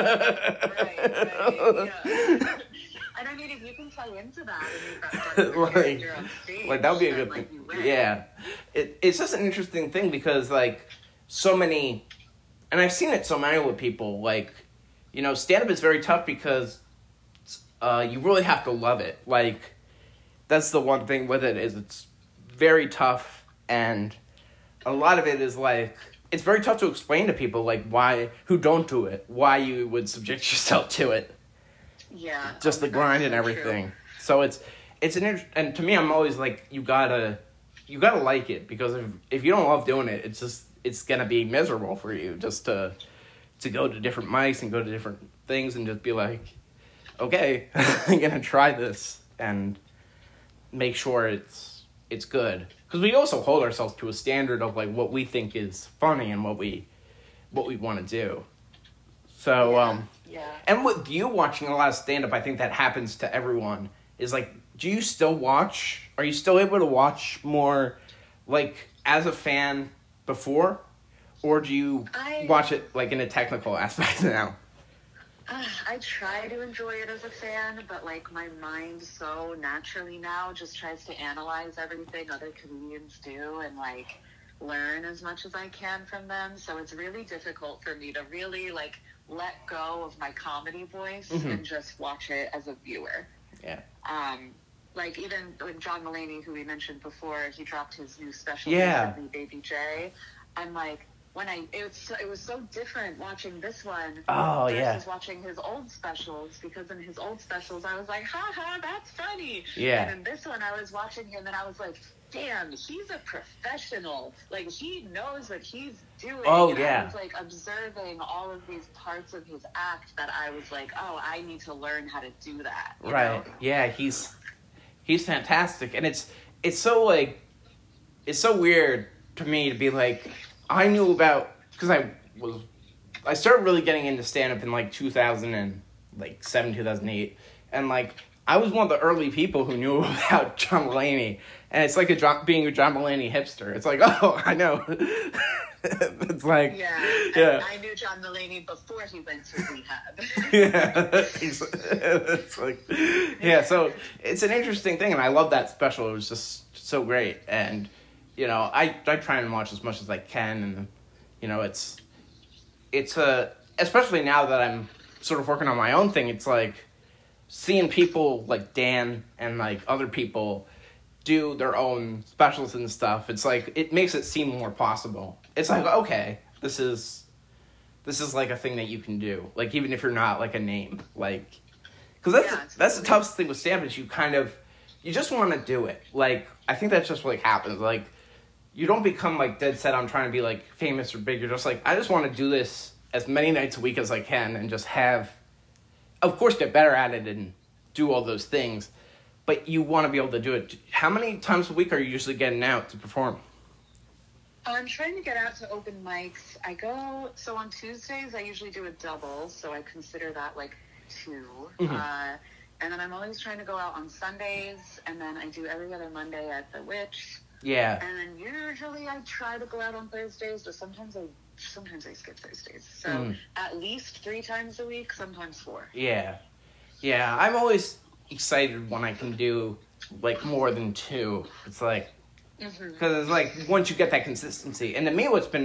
right, yeah. And I mean, if you can play into that and you've got that like, character on stage, like, that would be a good like, thing. Yeah. It, it's just an interesting thing because, like, so many, and I've seen it so many with people, like, you know, stand-up is very tough because uh, you really have to love it. Like, that's the one thing with it is it's very tough, and a lot of it is, like, it's very tough to explain to people, like, why, who don't do it, why you would subject yourself to it. Yeah. Just the grind and everything. True. So it's, it's an inter- and to me, I'm always like, you gotta, you gotta like it, because if, if you don't love doing it, it's just, it's gonna be miserable for you just to, to go to different mics and go to different things and just be like, okay, I'm gonna try this and make sure it's, it's good. Because we also hold ourselves to a standard of, like, what we think is funny and what we, what we want to do. So, yeah. um, yeah. And with you watching a lot of stand-up, I think that happens to everyone, is, like, do you still watch, are you still able to watch more, like, as a fan before? Or do you I, watch it, like, in a technical aspect now? Uh, I try to enjoy it as a fan, but, like, my mind so naturally now just tries to analyze everything other comedians do and, like, learn as much as I can from them. So it's really difficult for me to really, like, let go of my comedy voice mm-hmm. and just watch it as a viewer. Yeah. Um, like, even with John Mulaney, who we mentioned before, he dropped his new special, yeah. Baby J. I'm like, when I, it was, so, it was so different watching this one oh, versus yeah. watching his old specials, because in his old specials, I was like, ha ha, that's funny. Yeah. And in this one, I was watching him and I was like, damn, he's a professional. Like, he knows what he's doing. Oh, and yeah. I was, like, observing all of these parts of his act that I was like, oh, I need to learn how to do that. Right. know? Yeah, he's, he's fantastic. And it's, it's so, like, it's so weird to me to be like, I knew about, because I was, I started really getting into stand-up in, like, two thousand seven, two thousand eight, and, like, I was one of the early people who knew about John Mulaney, and it's like a John, being a John Mulaney hipster. It's like, oh, I know. It's like, yeah, yeah. I, I knew John Mulaney before he went to rehab. Yeah, it's, it's like, yeah, so it's an interesting thing, and I love that special. It was just so great, and, you know, I, I try and watch as much as I can, and, you know, it's, it's a, especially now that I'm sort of working on my own thing, it's like, seeing people like Dan and, like, other people do their own specials and stuff, it's like, it makes it seem more possible. It's like, okay, this is, this is, like, a thing that you can do. Like, even if you're not, like, a name. Like, because that's, yeah, the, that's the toughest thing with stand-up is you kind of, you just want to do it. Like, I think that's just what, like, happens. Like, you don't become, like, dead set on trying to be, like, famous or big. You're just like, I just want to do this as many nights a week as I can and just have, of course, get better at it and do all those things. But you want to be able to do it. How many times a week are you usually getting out to perform? I'm trying to get out to open mics. I go, so on Tuesdays, I usually do a double, so I consider that, like, two. Mm-hmm. Uh, and then I'm always trying to go out on Sundays, and then I do every other Monday at The Witch. Yeah. And then usually I try to go out on Thursdays, but sometimes I sometimes I skip Thursdays. So mm. at least three times a week, sometimes four. Yeah. Yeah, I'm always excited when I can do, like, more than two. It's like, because mm-hmm. it's like, once you get that consistency. And to me, what's been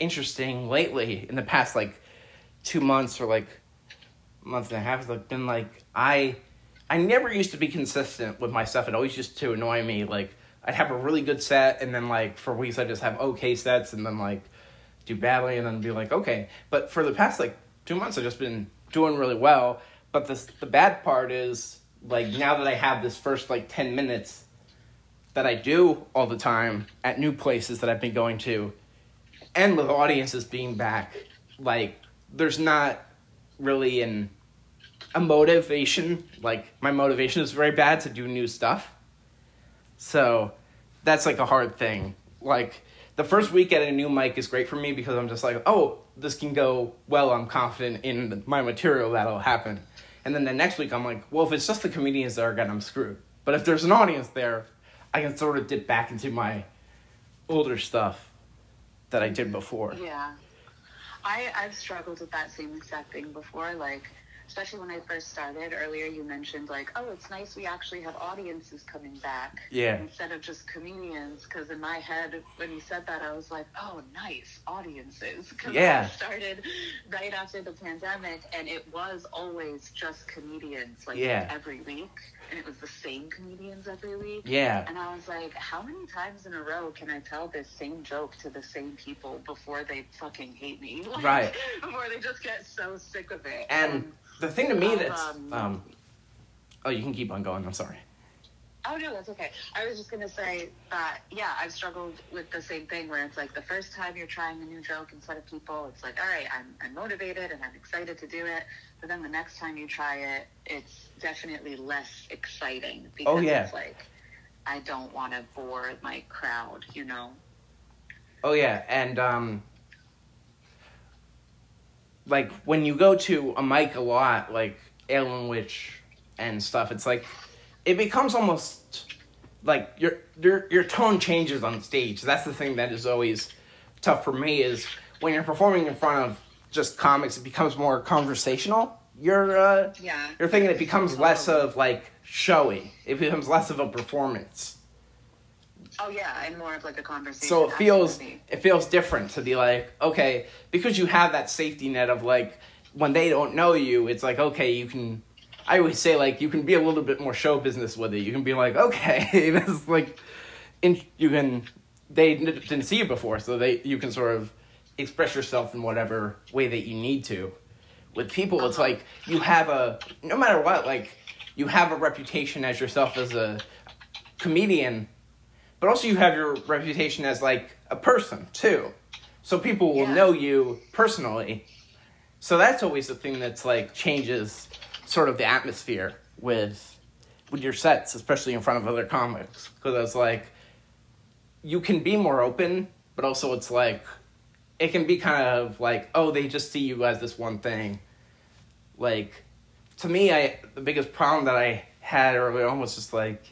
interesting lately in the past, like, two months or, like, month and a half. It's, like, been, like, I, I never used to be consistent with my stuff. It always used to annoy me. Like, I'd have a really good set, and then, like, for weeks I'd just have okay sets, and then, like, do badly, and then be like, okay. But for the past, like, two months, I've just been doing really well. But the the bad part is, like, now that I have this first, like, ten minutes that I do all the time at new places that I've been going to, and with audiences being back, like, there's not really an a motivation. Like, my motivation is very bad to do new stuff. So, that's, like, a hard thing. Like, the first week at a new mic is great for me because I'm just like, oh, this can go well. I'm confident in my material that'll happen. And then the next week I'm like, well, if it's just the comedians there again, I'm screwed. But if there's an audience there, I can sort of dip back into my older stuff that I did before. Yeah. I, I've struggled with that same exact thing before, like, especially when I first started. Earlier you mentioned, like, oh, it's nice we actually have audiences coming back. Yeah. Instead of just comedians, because in my head, when you said that, I was like, oh, nice, audiences. Because yeah. I started right after the pandemic, and it was always just comedians, like, yeah. every week. And it was the same comedians every week. Yeah. And I was like, how many times in a row can I tell this same joke to the same people before they fucking hate me? Like, right. Before they just get so sick of it. And um, the thing to me um, that's... Um, oh, you can keep on going. I'm sorry. Oh, no, that's okay. I was just going to say that, yeah, I've struggled with the same thing where it's like the first time you're trying a new joke in front of people, it's like, all right, I'm, I'm motivated and I'm excited to do it. But then the next time you try it, it's definitely less exciting because oh, yeah. it's like, I don't want to bore my crowd, you know? Oh, yeah. And, um, like, when you go to a mic a lot, like Alien Witch and stuff, it's like, it becomes almost like your your your tone changes on stage. That's the thing that is always tough for me is when you're performing in front of just comics, it becomes more conversational. You're uh, yeah. You're thinking it becomes less of like showy. It becomes less of a performance. Oh yeah, and more of like a conversation. So it feels absolutely. it feels different to be like, okay, because you have that safety net of like when they don't know you, it's like okay, you can. I always say, like, you can be a little bit more show business with it. You can be like, okay, this is, like, in, you can, they didn't see you before, so they you can sort of express yourself in whatever way that you need to. With people, uh-huh. It's like, you have a, no matter what, like, you have a reputation as yourself as a comedian, but also you have your reputation as, like, a person, too. So people will yeah. know you personally. So that's always the thing that's, like, changes sort of the atmosphere with with your sets, especially in front of other comics, because it's like you can be more open, but also it's like it can be kind of like, oh, they just see you as this one thing. Like to me, I the biggest problem that I had early on was just like,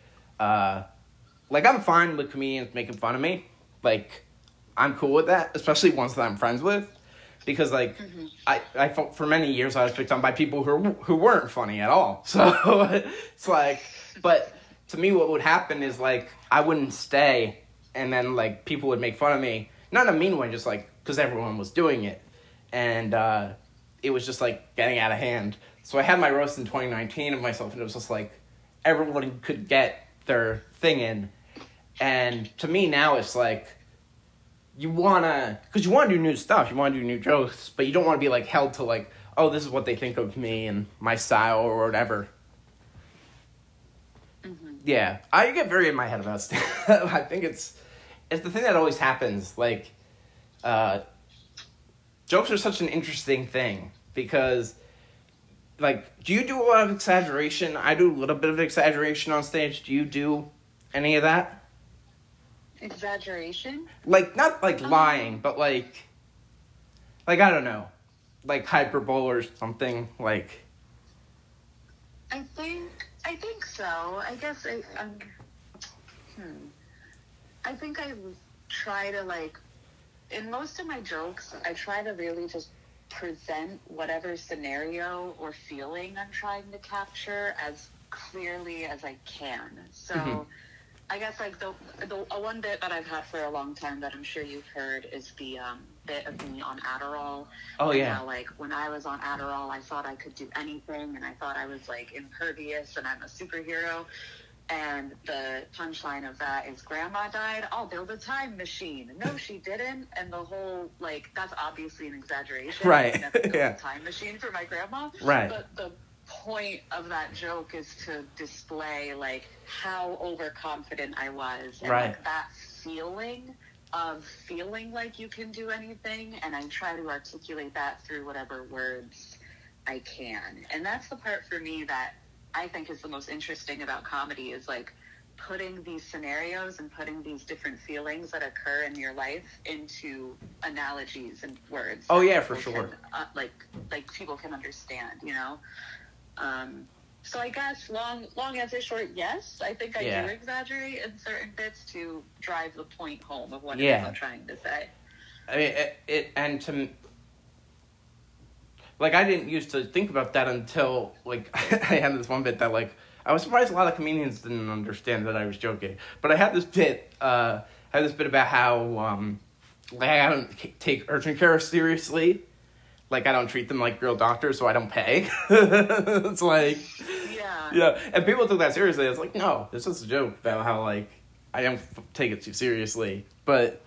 uh, like I'm fine with comedians making fun of me, like I'm cool with that, especially ones that I'm friends with. Because, like, mm-hmm. I, I for many years I was picked on by people who who weren't funny at all. So, it's like, but to me what would happen is, like, I wouldn't stay, and then, like, people would make fun of me. Not in a mean way, just, like, because everyone was doing it. And uh, it was just, like, getting out of hand. So I had my roast in twenty nineteen of myself, and it was just, like, everyone could get their thing in. And to me now it's, like, you want to, because you want to do new stuff, you want to do new jokes, but you don't want to be, like, held to, like, oh, this is what they think of me and my style or whatever. Mm-hmm. Yeah, I get very in my head about stuff. I think it's, it's the thing that always happens, like, uh, jokes are such an interesting thing, because, like, do you do a lot of exaggeration? I do a little bit of exaggeration on stage. Do you do any of that? Exaggeration? Like, not, like, lying, um, but, like, like, I don't know, like, hyperbole or something, like... I think, I think so. I guess I, um, hmm. I think I try to, like, in most of my jokes, I try to really just present whatever scenario or feeling I'm trying to capture as clearly as I can. So... Mm-hmm. I guess, like, the the one bit that I've had for a long time that I'm sure you've heard is the um, bit of me on Adderall. Oh, and yeah. How, like, when I was on Adderall, I thought I could do anything, and I thought I was, like, impervious, and I'm a superhero. And the punchline of that is, Grandma died, I'll build a time machine. No, she didn't. And the whole, like, that's obviously an exaggeration. Right. I never built Yeah. a time machine for my grandma. Right. But the point of that joke is to display, like, how overconfident I was. And, Right. like, that feeling of feeling like you can do anything. And I try to articulate that through whatever words I can. And that's the part for me that I think is the most interesting about comedy, is like putting these scenarios and putting these different feelings that occur in your life into analogies and words. Oh, that yeah, for people sure. Can, uh, like, like people can understand, you know? Um, so I guess long, long answer short, yes, I think I Yeah. do exaggerate in certain bits to drive the point home of what it Yeah. is I'm trying to say. I mean, it, it and to like, I didn't used to think about that until, like, I had this one bit that, like, I was surprised a lot of comedians didn't understand that I was joking. But I had this bit, uh, I had this bit about how, um, like, I don't take urgent care seriously. Like, I don't treat them like real doctors, so I don't pay. It's like, Yeah. yeah. And people took that seriously. I was like, no, it's just a joke about how, like, I don't f- take it too seriously. But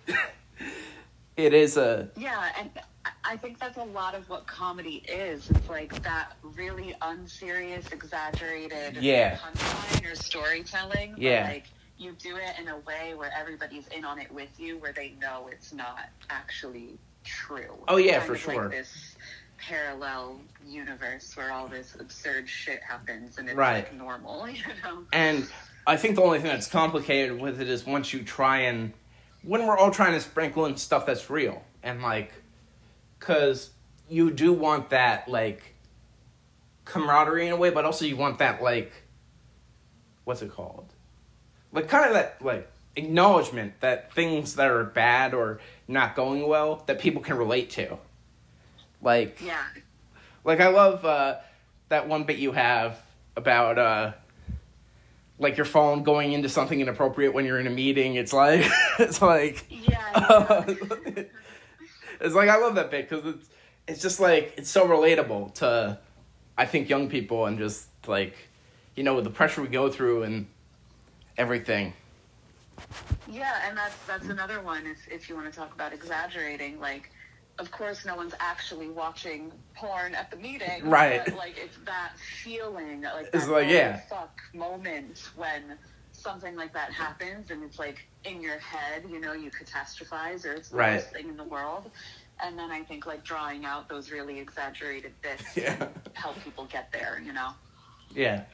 it is a... Yeah, and I think that's a lot of what comedy is. It's like that really unserious, exaggerated Yeah. punchline or storytelling. Yeah. But like, you do it in a way where everybody's in on it with you, where they know it's not actually true. Oh, yeah, Kind for of sure. Like this parallel universe where all this absurd shit happens and it's Right. like normal, you know? And I think the only thing that's complicated with it is once you try and... When we're all trying to sprinkle in stuff that's real. And, like... Because you do want that, like... camaraderie in a way, but also you want that, like... What's it called? Like, kind of that, like... acknowledgement that things that are bad or not going well, that people can relate to. Like... Yeah. Like, I love uh, that one bit you have about... Uh, like your phone going into something inappropriate when you're in a meeting. It's like, it's like, Yeah. uh, yeah. it's like, I love that bit because it's, it's just like, it's so relatable to, I think, young people and just like, you know, the pressure we go through and everything. Yeah, and that's that's another one. If if you want to talk about exaggerating, like, of course, no one's actually watching porn at the meeting, Right. But, like, it's that feeling, like It's that like, holy yeah. fuck moment when something like that happens, and it's like in your head, you know, you catastrophize, or it's the Right. worst thing in the world. And then I think like drawing out those really exaggerated bits Yeah. can help people get there, you know. Yeah.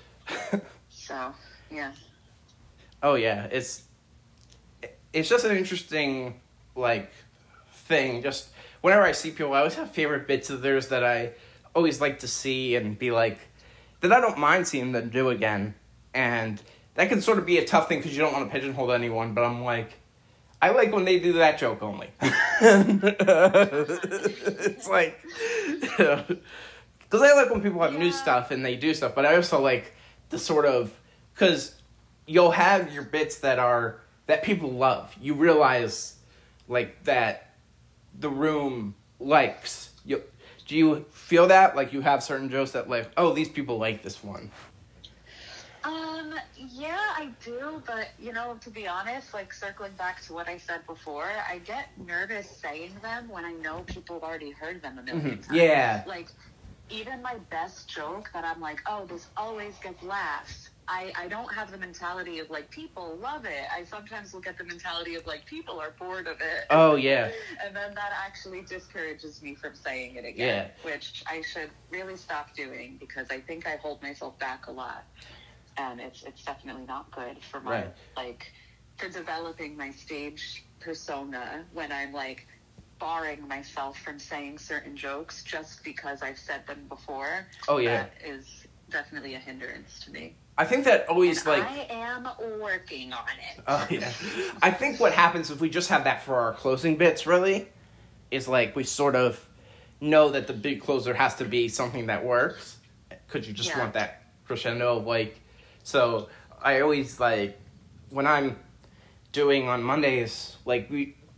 So yeah. Oh yeah, it's it's just an interesting like thing. Just whenever I see people, I always have favorite bits of theirs that I always like to see and be like that I don't mind seeing them do again. And that can sort of be a tough thing because you don't want to pigeonhole anyone. But I'm like, I like when they do that joke only. It's like, because I like when people have new Yeah. stuff and they do stuff. But I also like the sort of because you'll have your bits that are that people love. You realize like that the room likes. You do you feel that like you have certain jokes that like, oh, these people like this one. Um, yeah, I do, but, you know, to be honest, like, circling back to what I said before, I get nervous saying them when I know people have already heard them a million Mhm. times. Yeah. Like, even my best joke that I'm like, oh, this always gets laughs, I, I don't have the mentality of, like, people love it. I sometimes will get the mentality of, like, people are bored of it. Oh, yeah. And then that actually discourages me from saying it again, Yeah. which I should really stop doing because I think I hold myself back a lot. And it's it's definitely not good for my, Right. like, for developing my stage persona when I'm, like, barring myself from saying certain jokes just because I've said them before. Oh, yeah. That is definitely a hindrance to me. I think that always And like I am working on it. oh yeah. I think what happens if we just have that for our closing bits really is like we sort of know that the big closer has to be something that works because you just Yeah. want that crescendo of like. So I always like when I'm doing on Mondays, like we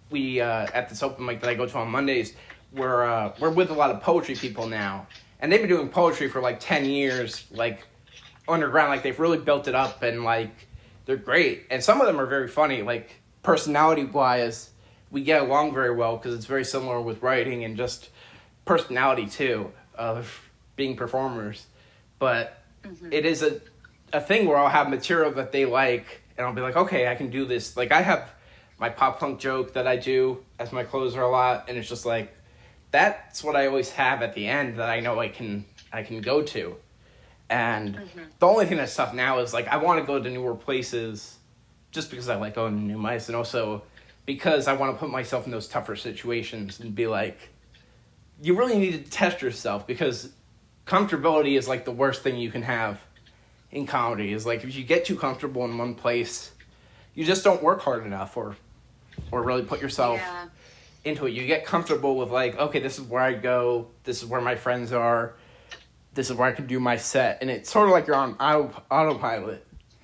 we uh, at this open mic that I go to on Mondays, we're uh, we're with a lot of poetry people now, and they've been doing poetry for like ten years, like underground. Like they've really built it up, and like they're great. And some of them are very funny, like personality wise, we get along very well because it's very similar with writing and just personality too of being performers. But mm-hmm. it is a a thing where I'll have material that they like, and I'll be like, okay, I can do this. Like I have my pop punk joke that I do as my closer a lot, and it's just like, that's what I always have at the end that I know I can I can go to. And mm-hmm. the only thing that's tough now is like I want to go to newer places just because I like going to new mice, and also because I want to put myself in those tougher situations and be like, you really need to test yourself, because comfortability is like the worst thing you can have in comedy. Is like if you get too comfortable in one place, you just don't work hard enough or or really put yourself yeah. into it. You get comfortable with like, okay, this is where I go, this is where my friends are, this is where I can do my set, and it's sort of like you're on auto, autopilot.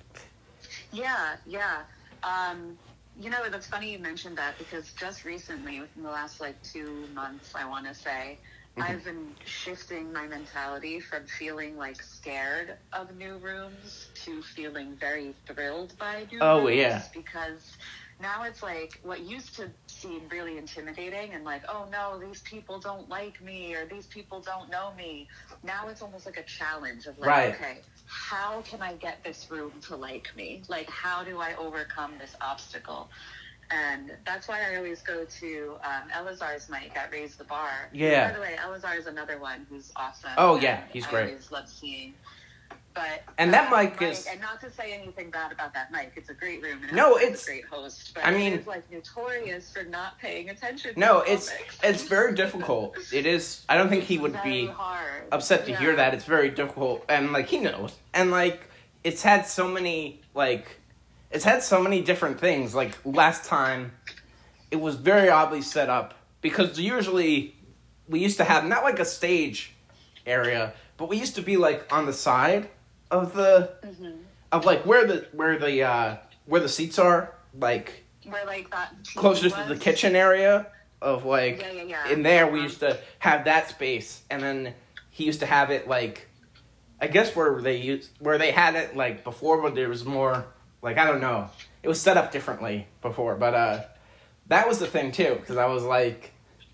Yeah, yeah. Um, you know, it's funny you mentioned that, because just recently, within the last like two months, I want to say, mm-hmm. I've been shifting my mentality from feeling like scared of new rooms to feeling very thrilled by new oh, rooms. Yeah. Because now it's like what used to seem really intimidating and like, oh no, these people don't like me or these people don't know me. Now it's almost like a challenge of like, right. okay, how can I get this room to like me? Like, how do I overcome this obstacle? And that's why I always go to um, Elazar's mic at Raise the Bar. Yeah. By the way, Elazar is another one who's awesome. Oh yeah, he's I great. I always love seeing. But and that uh, mic is, and not to say anything bad about that mic, it's a great room. And no, it's a great host. But I mean, it's like notorious for not paying attention. No, to it's topics. It's very difficult. It is. I don't think he would very be hard. upset to yeah. hear that. It's very difficult, and like he knows, and like it's had so many like it's had so many different things. Like last time, it was very oddly set up because usually we used to have not like a stage area, but we used to be like on the side of the mm-hmm. of like where the where the uh where the seats are, like where like that closer to the kitchen area of like yeah, yeah, yeah. in there. Uh-huh. We used to have that space, and then he used to have it like I guess where they used where they had it like before, but there was more like I don't know, it was set up differently before, but uh that was the thing too, because I was like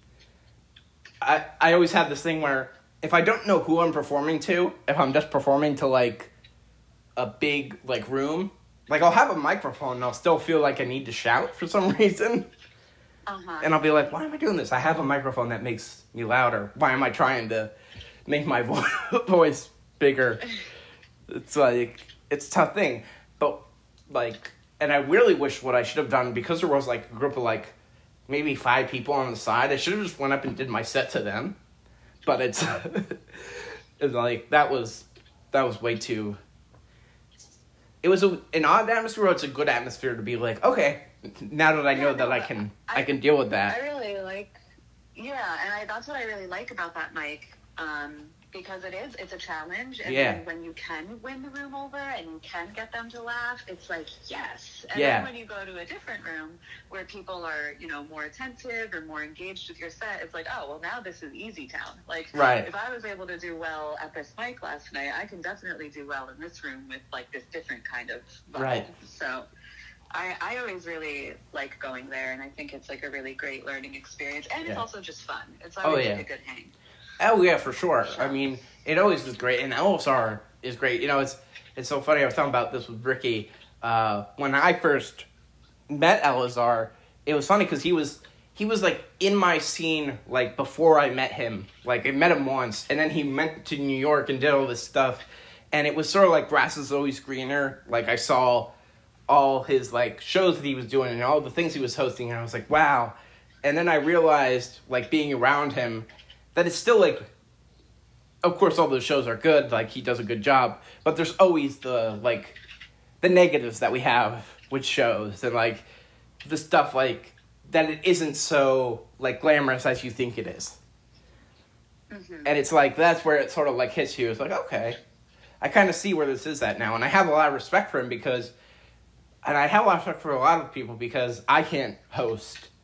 I I always had this thing where if I don't know who I'm performing to, if I'm just performing to, like, a big, like, room, like, I'll have a microphone and I'll still feel like I need to shout for some reason. Uh-huh. And I'll be like, why am I doing this? I have a microphone that makes me louder. Why am I trying to make my vo- voice bigger? It's, like, it's a tough thing. But, like, and I really wish what I should have done, because there was, like, a group of, like, maybe five people on the side, I should have just went up and did my set to them. But it's, it's like, that was, that was way too, it was a, an odd atmosphere, or it's a good atmosphere to be like, okay, now that I know yeah, that no, I can, I, I can deal with that. I really like, yeah, and I, that's what I really like about that mic, um, because it is, it's a challenge, and yeah. then when you can win the room over, and you can get them to laugh, it's like, yes. And yeah. then when you go to a different room, where people are, you know, more attentive, or more engaged with your set, it's like, oh, well, now this is easy town. Like, right. if I was able to do well at this mic last night, I can definitely do well in this room with, like, this different kind of vibe. Right. So I, I always really like going there, and I think it's, like, a really great learning experience, and yeah. it's also just fun. It's always, oh, yeah. like, a good hang. Oh, yeah, for sure. I mean, it always was great, and L S R is great. You know, it's it's so funny. I was talking about this with Ricky. Uh, when I first met Elazar, it was funny because he was, he was, like, in my scene, like, before I met him. Like, I met him once, and then he went to New York and did all this stuff, and it was sort of like grass is always greener. Like, I saw all his, like, shows that he was doing and all the things he was hosting, and I was like, wow. And then I realized, like, being around him, that it's still, like, of course, all those shows are good, like, he does a good job, but there's always the, like, the negatives that we have with shows, and, like, the stuff, like, that it isn't so, like, glamorous as you think it is. Mm-hmm. And it's, like, that's where it sort of, like, hits you. It's like, okay, I kind of see where this is at now, and I have a lot of respect for him because, and I have a lot of respect for a lot of people because I can't host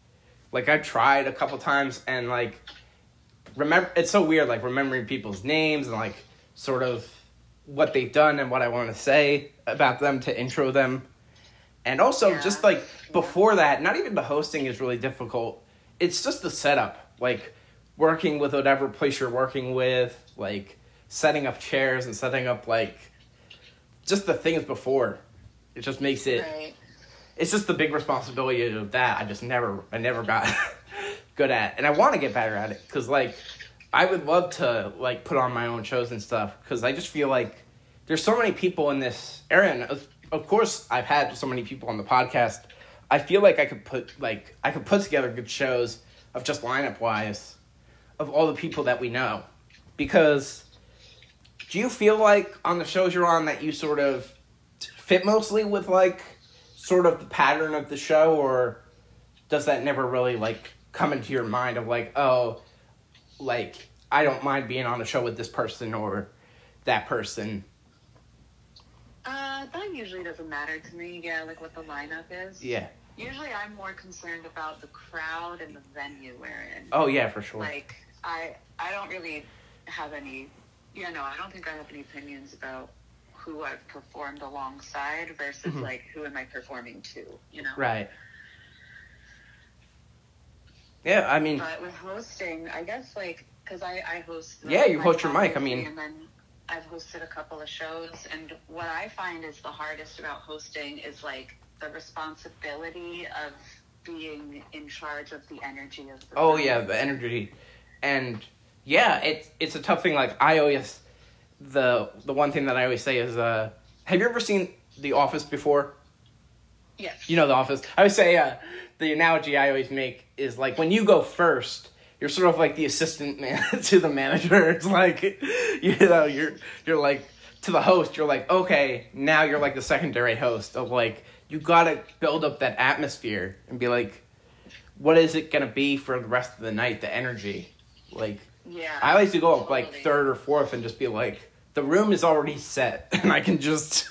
Like, I've tried a couple times, and, like, remember, it's so weird, like, remembering people's names and, like, sort of what they've done and what I want to say about them to intro them. And also, Yeah. just, like, Yeah. before that, not even the hosting is really difficult. It's just the setup. Like, working with whatever place you're working with, like, setting up chairs and setting up, like, just the things before. It just makes it... Right. It's just the big responsibility of that I just never, I never got good at. And I want to get better at it, because, like, I would love to, like, put on my own shows and stuff, because I just feel like there's so many people in this area, and of, of course I've had so many people on the podcast. I feel like I could put, like, I could put together good shows of just lineup-wise of all the people that we know. Because do you feel like on the shows you're on that you sort of fit mostly with, like, sort of the pattern of the show, or does that never really, like, come into your mind of, like, oh, like, I don't mind being on a show with this person or that person? Uh, that usually doesn't matter to me, yeah, like what the lineup is. Yeah. Usually I'm more concerned about the crowd and the venue we're in. Oh, yeah, for sure. Like, I I don't really have any, yeah, no, I don't think I have any opinions about who I've performed alongside versus, Mhm. like, who am I performing to, you know? Right. Yeah, I mean... But with hosting, I guess, like, because I, I host... the- Yeah, you my host your mic, I podcast, mean- And then I've hosted a couple of shows, and what I find is the hardest about hosting is, like, the responsibility of being in charge of the energy of the Oh, room. yeah, the energy. And, yeah, it's it's a tough thing. Like, I always... The the one thing that I always say is, uh... have you ever seen The Office before? Yes. You know The Office. I always say, uh... the analogy I always make is, like, when you go first, you're sort of like the assistant man to the manager. It's like, you know, you're, you're like, to the host, you're like, okay, now you're like the secondary host of, like, you gotta build up that atmosphere and be like, what is it gonna be for the rest of the night, the energy? Like, Yeah. I like to go up, like, totally. third or fourth and just be like, the room is already set, and I can just...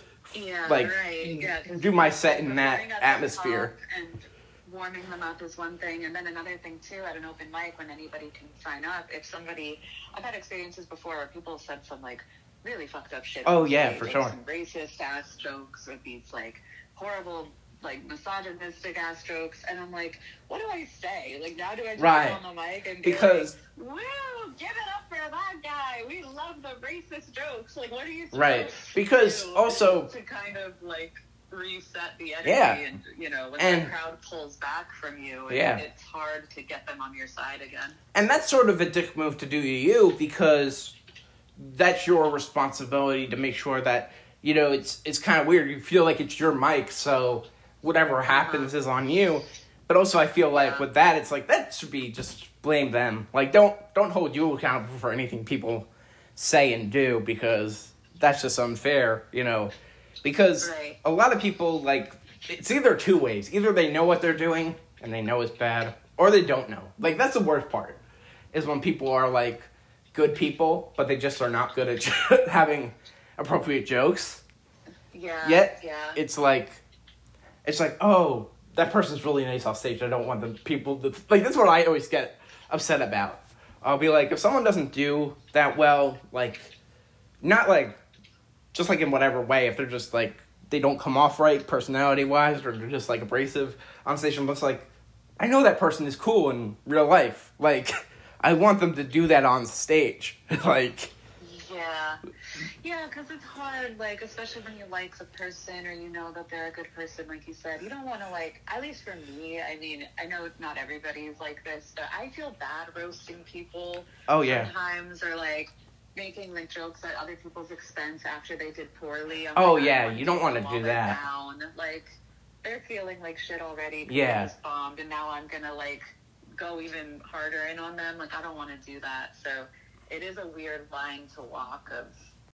Yeah, like, right. Yeah, 'cause do my set in that performing at the atmosphere. top and warming them up is one thing, and then another thing too, at an open mic when anybody can sign up, if somebody, I've had experiences before where people said some, like, really fucked up shit. Oh, on yeah, stage, for like, sure. Some racist ass jokes or these, like, horrible, like, misogynistic ass jokes, and I'm like, what do I say? Like, now do I just Right. go on the mic and be Because... like, woo, give it up for that guy. We love the racist jokes. Like, what are you supposed Right. to Because do also... to kind of, like, reset the energy? Yeah. And, you know, when And- the crowd pulls back from you, Yeah. it, it's hard to get them on your side again. And that's sort of a dick move to do to you, because that's your responsibility to make sure that, you know, it's it's kind of weird. You feel like it's your mic, so whatever happens is on you. But also I feel like Yeah. with that, it's like, that should be just blame them. Like, don't don't hold you accountable for anything people say and do, because that's just unfair, you know. Because Right. a lot of people, like, it's either two ways. Either they know what they're doing and they know it's bad, or they don't know. Like, that's the worst part, is when people are, like, good people, but they just are not good at having appropriate jokes. Yeah. Yet, yeah. it's like, it's like, oh, that person's really nice off stage. I don't want the people to... Like, that's what I always get upset about. I'll be like, if someone doesn't do that well, like, not, like, just, like, in whatever way, if they're just, like, they don't come off right personality-wise, or they're just, like, abrasive on stage, I'm just like, I know that person is cool in real life. Like, I want them to do that on stage. Like... Yeah. Yeah, because it's hard, like, especially when you like the person or you know that they're a good person, like you said. You don't want to, like, at least for me, I mean, I know not everybody's like this, but I feel bad roasting people Oh, yeah. sometimes, or, like, making, like, jokes at other people's expense after they did poorly. I'm Oh, like, I yeah, don't you don't keep wanna them do while they're that. Down. Like, they're feeling like shit already because Yeah. they just bombed, and now I'm gonna, like, go even harder in on them. Like, I don't want to do that, so... It is a weird line to walk of...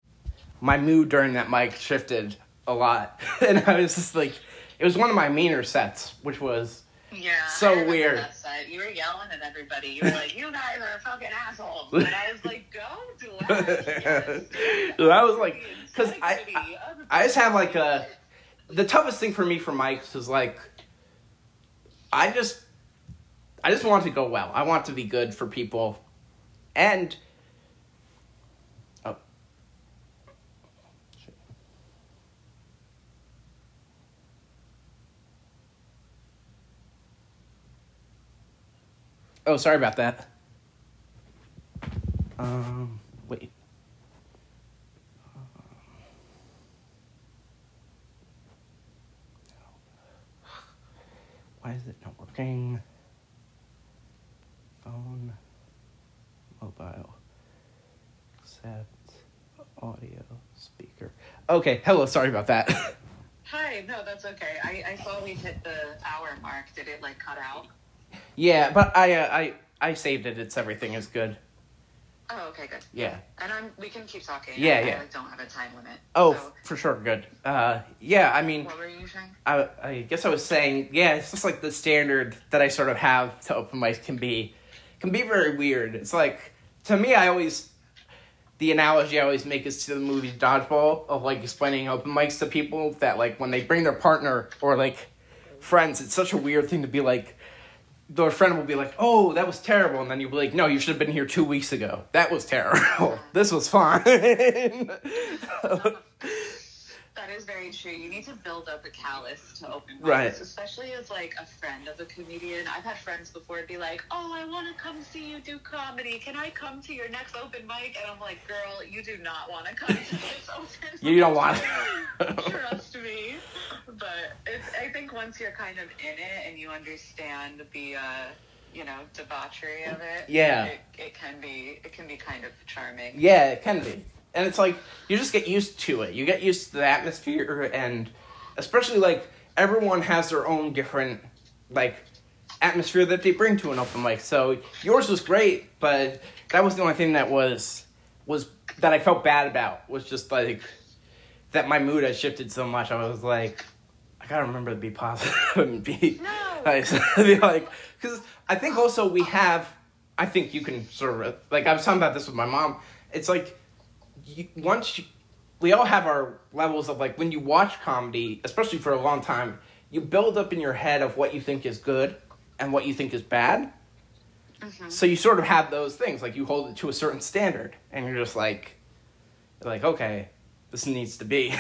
My mood during that mic shifted a lot. And I was just like, it was one of my meaner sets, which was Yeah, so I remember weird. that set. You were yelling at everybody. You were like, you guys are fucking assholes. And I was like, don't laugh. Yes. So I was like, It's 'cause like I- pretty. I- Other I just have, like, people a- do it. the toughest thing for me for mics is like, I just, I just want it to go well. I want it to be good for people. And, oh. Shit. Oh, sorry about that. Um, wait. Why is it not working? Phone, mobile, accept, audio, speaker. Okay, hello, sorry about that. Hi, no, that's okay. I, I saw we hit the hour mark. Did it, like, cut out? Yeah, but I, uh, I, I saved it. It's everything is good. Oh, okay, good. Yeah. And I'm, we can keep talking. Yeah, I, yeah. I like, don't have a time limit. Oh, so. for sure, good. Uh, yeah, I mean, What were you saying? I, I guess I was saying, yeah, it's just like the standard that I sort of have to open mics can be, can be very weird. It's like, to me, I always, the analogy I always make is to the movie Dodgeball, of like explaining open mics to people that like when they bring their partner or like friends, it's such a weird thing to be like, their friend will be like, oh, that was terrible. And then you'll be like, no, you should have been here two weeks ago. That was terrible. This was fine. That is very true. You need to build up a callus to open mics, Right. especially as like a friend of a comedian. I've had friends before be like, "Oh, I want to come see you do comedy. Can I come to your next open mic?" And I'm like, "Girl, you do not want to come to this open mic. You don't want to. Trust me." But it's, I think once you're kind of in it and you understand the, uh, you know, debauchery of it, Yeah. it, it can be it can be kind of charming. Yeah, it can be. And it's like, you just get used to it. You get used to the atmosphere, and especially, like, everyone has their own different, like, atmosphere that they bring to an open mic. So, yours was great, but that was the only thing that was, was, that I felt bad about, was just, like, that my mood had shifted so much. I was like, I gotta remember to be positive and be, No. like, be like, because I think also we have, I think you can sort of, like, I was talking about this with my mom, it's like, You, once you, we all have our levels of like when you watch comedy, especially for a long time, you build up in your head of what you think is good and what you think is bad. Mm-hmm. So you sort of have those things, like you hold it to a certain standard, and you're just like, you're like okay, this needs to be.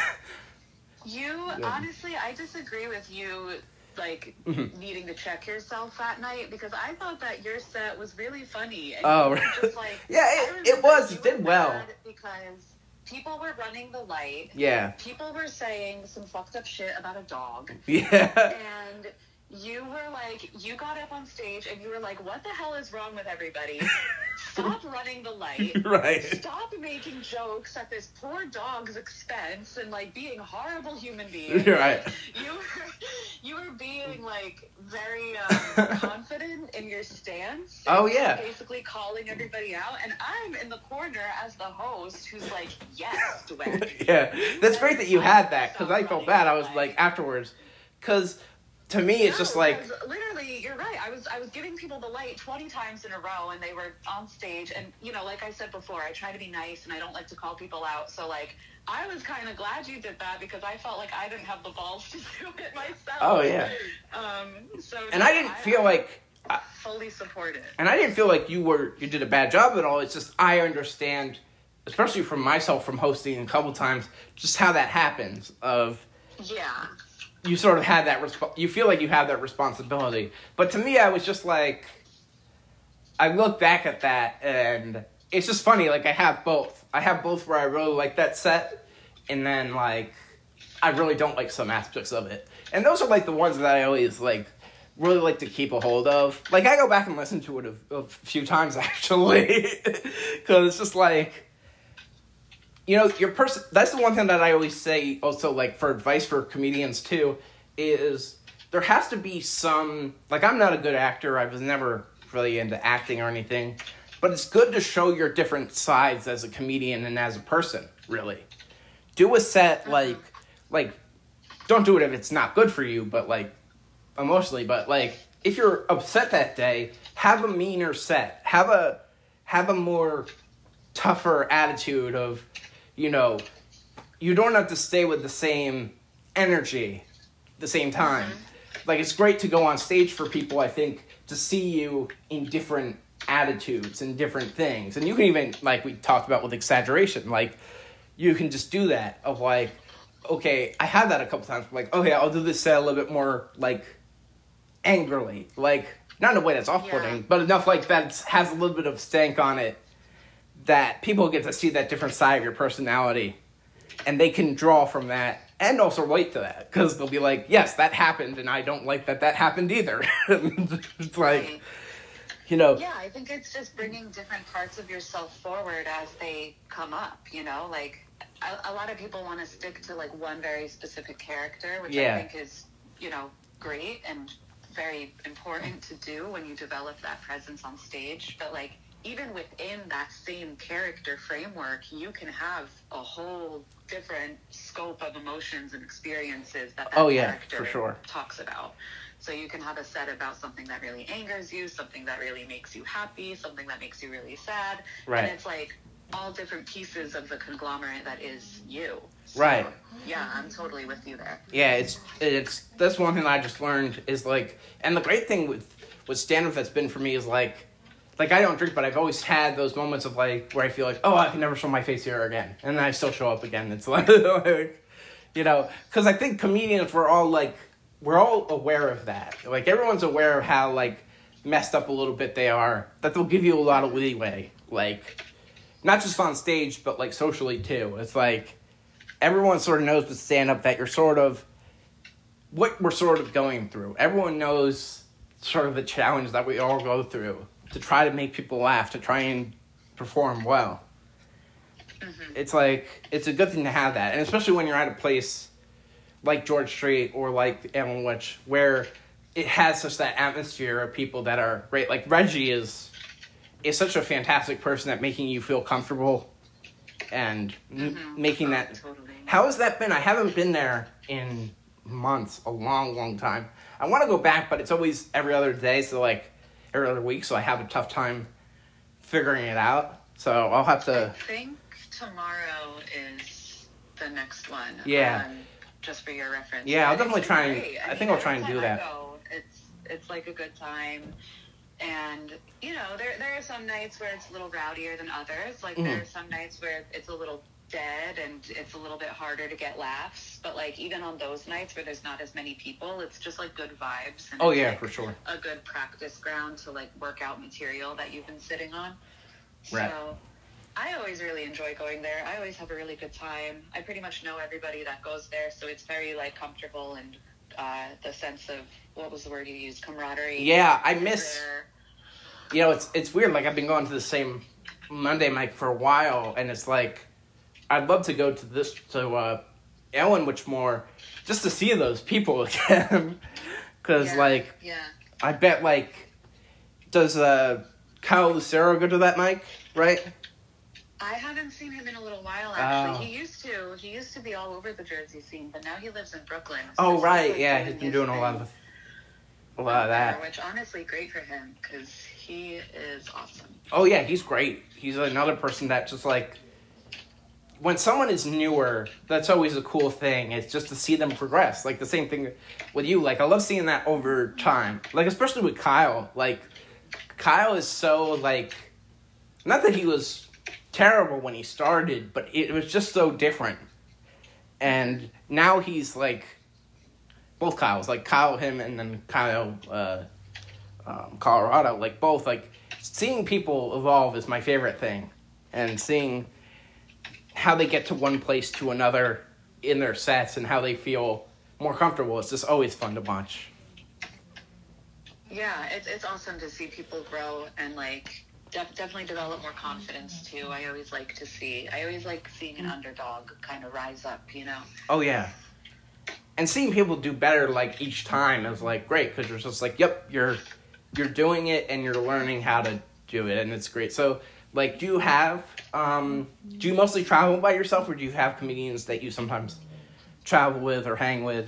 You Good. honestly, I disagree with you. Like Mm-hmm. needing to check yourself that night, because I thought that your set was really funny. And Oh, you were really? just like, Yeah, I it- remember it was. You were did well. mad because people were running the light. Yeah. People were saying some fucked up shit about a dog. Yeah. And you were like, you got up on stage and you were like, what the hell is wrong with everybody? Stop running the light. Right. Stop making jokes at this poor dog's expense and like being horrible human beings. Right. You were, you were being like very um, confident in your stance. Oh, and yeah. Basically calling everybody out, and I'm in the corner as the host who's like, yes, Dwayne. Yeah, that's great that you had that, because I felt bad. I was like afterwards, because to me it's No, just like, because literally, you're right. I was I was giving people the light twenty times in a row, and they were on stage. And you know, like I said before, I try to be nice, and I don't like to call people out. So like, I was kind of glad you did that, because I felt like I didn't have the balls to do it myself. Oh, yeah. Um. So. and no, I didn't feel I like. I, fully support it. And I didn't feel like you were you did a bad job at all. It's just I understand, especially from myself from hosting a couple times, just how that happens. Of Yeah. you sort of had that resp- you feel like you have that responsibility. But to me, I was just like, I look back at that and it's just funny. Like I have both. I have both where I really like that set, and then like I really don't like some aspects of it. And those are like the ones that I always like. Really like to keep a hold of. Like, I go back and listen to it a, a few times, actually. Because it's just like, you know, your person, that's the one thing that I always say also, like, for advice for comedians, too, is there has to be some, like, I'm not a good actor. I was never really into acting or anything. But it's good to show your different sides as a comedian and as a person, really. Do a set, like, like, don't do it if it's not good for you, but, like, emotionally, but like if you're upset that day, have a meaner set. Have a have a more tougher attitude of, you know, you don't have to stay with the same energy at the same time. Mm-hmm. Like it's great to go on stage for people, I think, to to see you in different attitudes and different things. And you can even, like we talked about with exaggeration, like, you can just do that of, like, okay, I had that a couple times, like, okay, I'll do this set a little bit more, like, angrily. Like, not in a way that's off-putting, yeah. but enough, like, that has a little bit of stank on it that people get to see that different side of your personality. And they can draw from that and also relate to that. Because they'll be like, yes, that happened, and I don't like that that happened either. It's like, right. you know. Yeah, I think it's just bringing different parts of yourself forward as they come up, you know? Like, a, a lot of people want to stick to, like, one very specific character, which yeah. I think is, you know, great and very important to do when you develop that presence on stage. But, like, even within that same character framework, you can have a whole different scope of emotions and experiences that that oh, yeah, character for sure. talks about. So you can have a set about something that really angers you, something that really makes you happy, something that makes you really sad. Right. And it's like all different pieces of the conglomerate that is you. So, right. Yeah, I'm totally with you there. Yeah, it's, it's, that's one thing I just learned is like, and the great thing with, with stand-up that's been for me is like, Like, I don't drink, but I've always had those moments of, like, where I feel like, oh, I can never show my face here again. And then I still show up again. It's like, you know, because I think comedians, we're all, like, we're all aware of that. Like, everyone's aware of how, like, messed up a little bit they are. That they'll give you a lot of leeway. Like, not just on stage, but, like, socially, too. It's like, everyone sort of knows with stand-up that you're sort of, what we're sort of going through. Everyone knows sort of the challenge that we all go through. To try to make people laugh, to try and perform well. Mm-hmm. It's like, it's a good thing to have that. And especially when you're at a place like George Street or like Ellen Witch, where it has such that atmosphere of people that are great. Like Reggie is is such a fantastic person at making you feel comfortable and mm-hmm. m- making oh, that... Totally. How has that been? I haven't been there in months, a long, long time. I want to go back, but it's always every other day, so like... every other week, so I have a tough time figuring it out. So I'll have to... I think tomorrow is the next one. Yeah. Um, just for your reference. Yeah, I'll definitely try and... I, I mean, think I'll try and do that. I go, it's, it's like a good time. And, you know, there there are some nights where it's a little rowdier than others. Like, mm-hmm. there are some nights where it's a little dead and it's a little bit harder to get laughs, but like even on those nights where there's not as many people, it's just like good vibes and oh it's, yeah like, for sure a good practice ground to like work out material that you've been sitting on. Right. So I always really enjoy going there. I always have a really good time. I pretty much know everybody that goes there, so it's very like comfortable and uh the sense of, what was the word you used, camaraderie. Yeah, I miss there. You know, it's it's weird, like I've been going to the same Monday mic for a while, and it's like I'd love to go to this, to uh, Ellen Witch more, just to see those people again. Because, yeah, like, yeah. I bet, like, does uh, Kyle Lucero go to that mic, right? I haven't seen him in a little while, actually. Oh. He used to. He used to be all over the Jersey scene, but now he lives in Brooklyn. So oh, right, like yeah, he's been doing a lot of, a lot of that. Which, honestly, great for him, because he is awesome. Oh, yeah, he's great. He's another person that just, like... when someone is newer, that's always a cool thing. It's just to see them progress. Like, the same thing with you. Like, I love seeing that over time. Like, especially with Kyle. Like, Kyle is so, like... not that he was terrible when he started, but it was just so different. And now he's, like... both Kyles. Like, Kyle, him, and then Kyle, uh, um, Colorado. Like, both. Like, seeing people evolve is my favorite thing. And seeing... how they get to one place to another in their sets and how they feel more comfortable. It's just always fun to watch. Yeah, it's it's awesome to see people grow and like def- definitely develop more confidence too. I always like to see. I always like seeing an underdog kind of rise up, you know. Oh yeah, and seeing people do better like each time is like great because you're just like, yep, you're you're doing it and you're learning how to do it, and it's great. So. Like, do you have, um, do you mostly travel by yourself, or do you have comedians that you sometimes travel with or hang with?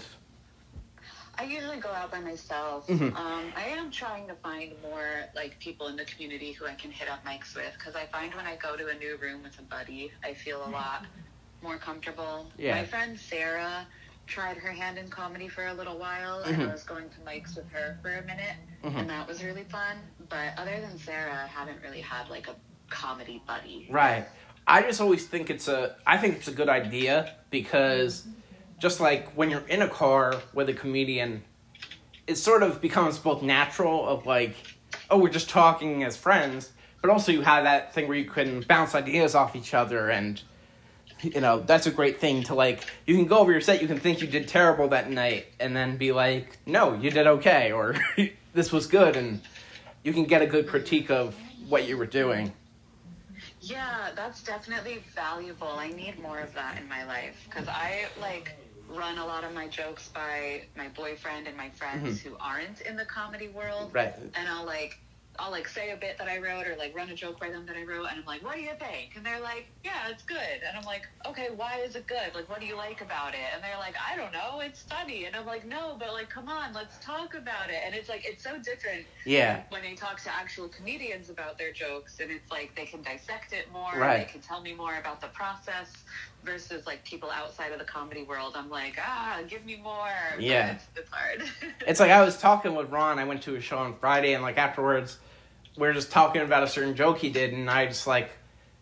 I usually go out by myself. Mm-hmm. Um, I am trying to find more, like, people in the community who I can hit up mics with, because I find when I go to a new room with a buddy, I feel a lot more comfortable. Yeah. My friend Sarah tried her hand in comedy for a little while, Mm-hmm. and I was going to mics with her for a minute, Mm-hmm. and that was really fun. But other than Sarah, I haven't really had like a comedy buddy. Right. I just always think it's a, I think it's a good idea because just like when you're in a car with a comedian, it sort of becomes both natural of like, oh, we're just talking as friends, but also you have that thing where you can bounce ideas off each other, and, you know, that's a great thing to like, you can go over your set, you can think you did terrible that night, and then be like, no, you did okay, or this was good, and you can get a good critique of what you were doing. Yeah, that's definitely valuable. I need more of that in my life because I like run a lot of my jokes by my boyfriend and my friends Mm-hmm. who aren't in the comedy world. Right. And I'll like I'll like say a bit that I wrote or like run a joke by them that I wrote, and I'm like, what do you think? And they're like, yeah, it's good. And I'm like, okay, why is it good? Like, what do you like about it? And they're like, I don't know, it's funny. And I'm like, no, but like, come on, let's talk about it. And it's like, it's so different Yeah. when they talk to actual comedians about their jokes, and it's like they can dissect it more, Right. they can tell me more about the process versus like people outside of the comedy world. I'm like, ah, give me more. But Yeah. it's, it's hard. It's like I was talking with Ron, I went to a show on Friday, and like afterwards, we were just talking about a certain joke he did, and I just like,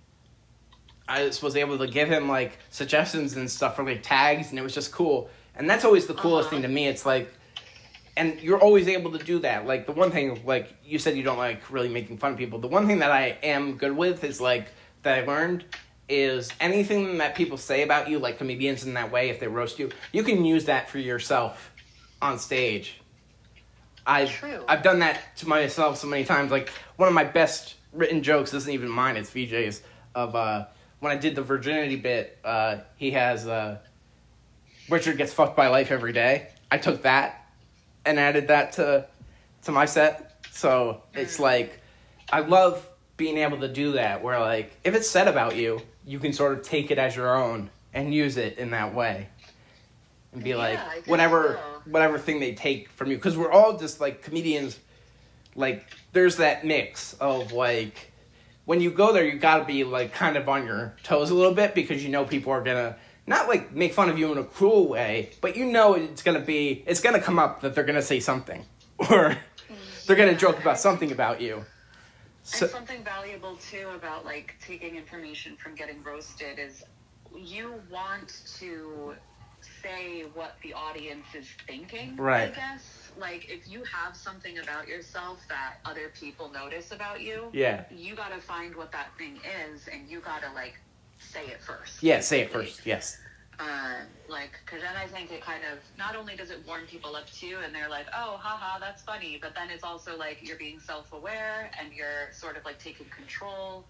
I just was able to give him like suggestions and stuff for like tags, and it was just cool. And that's always the coolest Uh-huh. thing to me. It's like, and you're always able to do that. Like the one thing, like you said, you don't like really making fun of people. The one thing that I am good with is like that I learned is anything that people say about you, like comedians in that way, if they roast you, you can use that for yourself on stage. I've True. I've done that to myself so many times. Like one of my best written jokes isn't even mine; it's V J's. Of uh, when I did the virginity bit, uh, he has uh, Richard gets fucked by life every day. I took that and added that to to my set. So it's like I love being able to do that. Where like if it's said about you, you can sort of take it as your own and use it in that way. And be Yeah, like, I guess whatever, so. whatever thing they take from you, because we're all just like comedians. Like, there's that mix of like, when you go there, you gotta be like kind of on your toes a little bit because you know people are gonna not like make fun of you in a cruel way, but you know it's gonna be, it's gonna come up that they're gonna say something or they're gonna joke about something about you. So, And something valuable too about like taking information from getting roasted is you want to say what the audience is thinking, Right. I guess. Like if you have something about yourself that other people notice about you, yeah, you gotta find what that thing is and you gotta like say it first. yeah, say it basically. first. Yes, Uh, like, because then I think it kind of, not only does it warm people up to you and they're like, oh, haha, that's funny, but then it's also like you're being self-aware and you're sort of like taking control.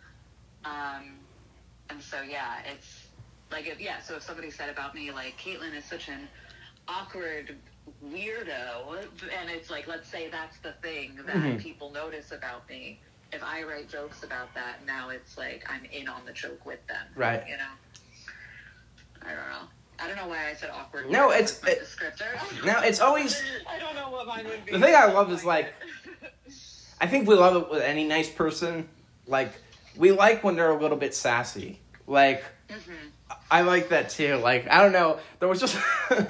Um, and so, yeah, it's like, if, yeah, so if somebody said about me, like, Caitlin is such an awkward weirdo, and it's like, let's say that's the thing that Mhm. people notice about me. If I write jokes about that, now it's like I'm in on the joke with them. Right. You know? I don't know. I don't know why I said awkward. No, weirdo it's- as my it- descriptor. no, it's always- I don't know what mine would be. The thing I love is, like, I think we love it with any nice person. Like, we like when they're a little bit sassy. Like, Mhm. I like that too. Like, I don't know. There was just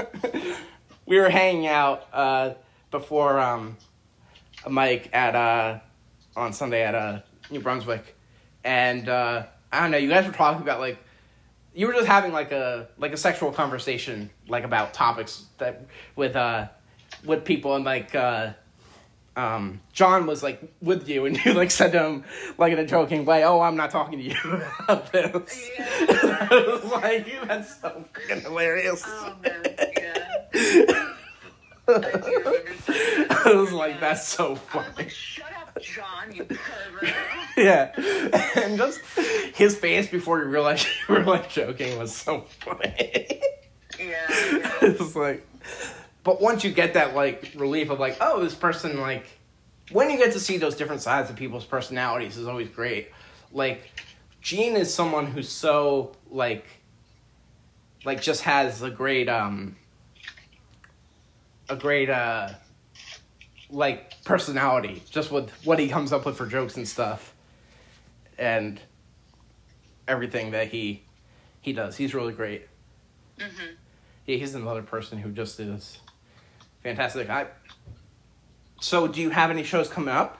we were hanging out uh, before um, a mic at uh, on Sunday at uh, New Brunswick, and uh, I don't know. You guys were talking about like you were just having like a like a sexual conversation, like about topics that with uh with people, and like uh, um, John was like with you, and you like said to him like in a joking way, "Oh, I'm not talking to you about this." Yeah. I was like, "That's so freaking hilarious." Oh man, yeah. I do remember saying that. I was like, "That's so I was funny." like, shut up, John, you pervert. Yeah, and just his face before you realized you were like joking was so funny. Yeah, yeah. It's like, but once you get that like relief of like, oh, this person like, when you get to see those different sides of people's personalities is always great. Like, Gene is someone who's so like, like just has a great um, a great uh, like personality just with what he comes up with for jokes and stuff, and everything that he he does. He's really great. Mhm. yeah, he's another person who just is fantastic. I. So, do you have any shows coming up?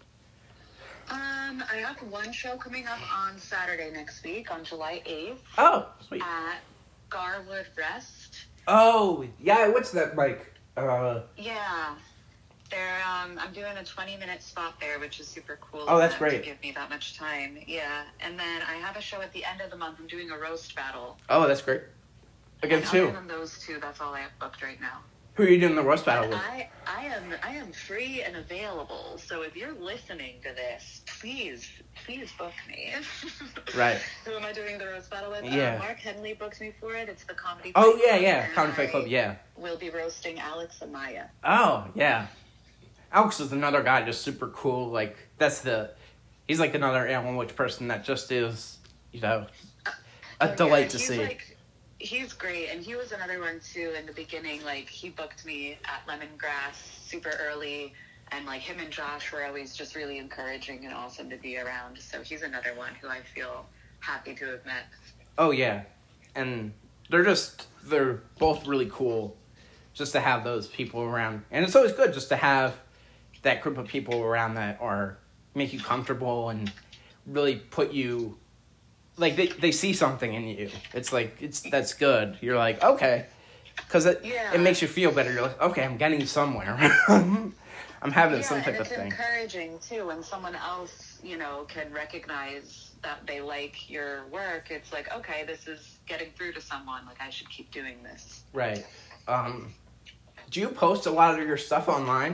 Um, I have one show coming up on Saturday next week, on July eighth. Oh, sweet. At Garwood Rest. Oh, yeah, what's that, like, uh... Yeah. They're, um, I'm doing a twenty-minute spot there, which is super cool. Oh, that's of them great. To give me that much time. Yeah. And then I have a show at the end of the month. I'm doing a roast battle. Oh, that's great. Again, and too. Other than those two, that's all I have booked right now. Who are you doing the roast battle And with? I, I am, I am free and available. So if you're listening to this, please, please book me. Right. Who am I doing the roast battle with? Yeah. Uh, Mark Henley booked me for it. It's the Comedy Oh, Fight yeah, Club, yeah. and Comedy Fight Club, I yeah. We'll be roasting Alex and Maya. Oh, yeah. Alex is another guy, just super cool. Like, that's the... He's like another Alan Witch person that just is, you know, a Oh, delight yeah, to he's see. Like, he's great, and he was another one too in the beginning. Like, he booked me at Lemongrass super early, and like him and Josh were always just really encouraging and awesome to be around. So he's another one who I feel happy to have met. Oh, yeah. And they're just, they're both really cool just to have those people around. And it's always good just to have that group of people around that are, make you comfortable and really put you, like, they, they see something in you. It's like, it's, that's good. You're like, okay. Because it, Yeah. it makes you feel better. You're like, okay, I'm getting somewhere. I'm having Yeah, some type and of it's thing. encouraging too when someone else, you know, can recognize that they like your work. It's like, okay, this is getting through to someone. Like, I should keep doing this. Right. Um, do you post a lot of your stuff online?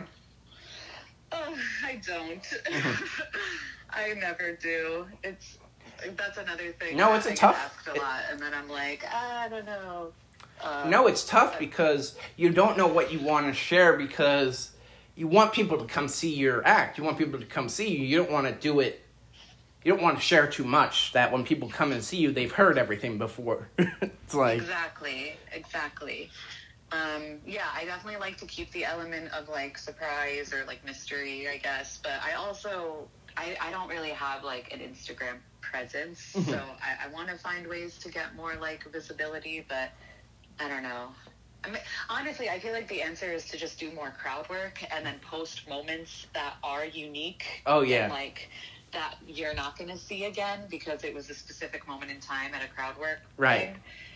Oh, I don't. Mm-hmm. I never do. It's that's another thing. No, that it's a I get tough- asked a it- lot, and then I'm like, I don't know. Uh, No, it's tough because you don't know what you want to share because you want people to come see your act. You want people to come see you. You don't want to do it. You don't want to share too much that when people come and see you, they've heard everything before. It's like... Exactly, exactly. Um, yeah, I definitely like to keep the element of, like, surprise or, like, mystery, I guess. But I also, I, I don't really have, like, an Instagram presence. Mm-hmm. So I, I want to find ways to get more, like, visibility. But I don't know. I mean, honestly, I feel like the answer is to just do more crowd work and then post moments that are unique. Oh, yeah. And, like, that you're not going to see again because it was a specific moment in time at a crowd work Right. thing.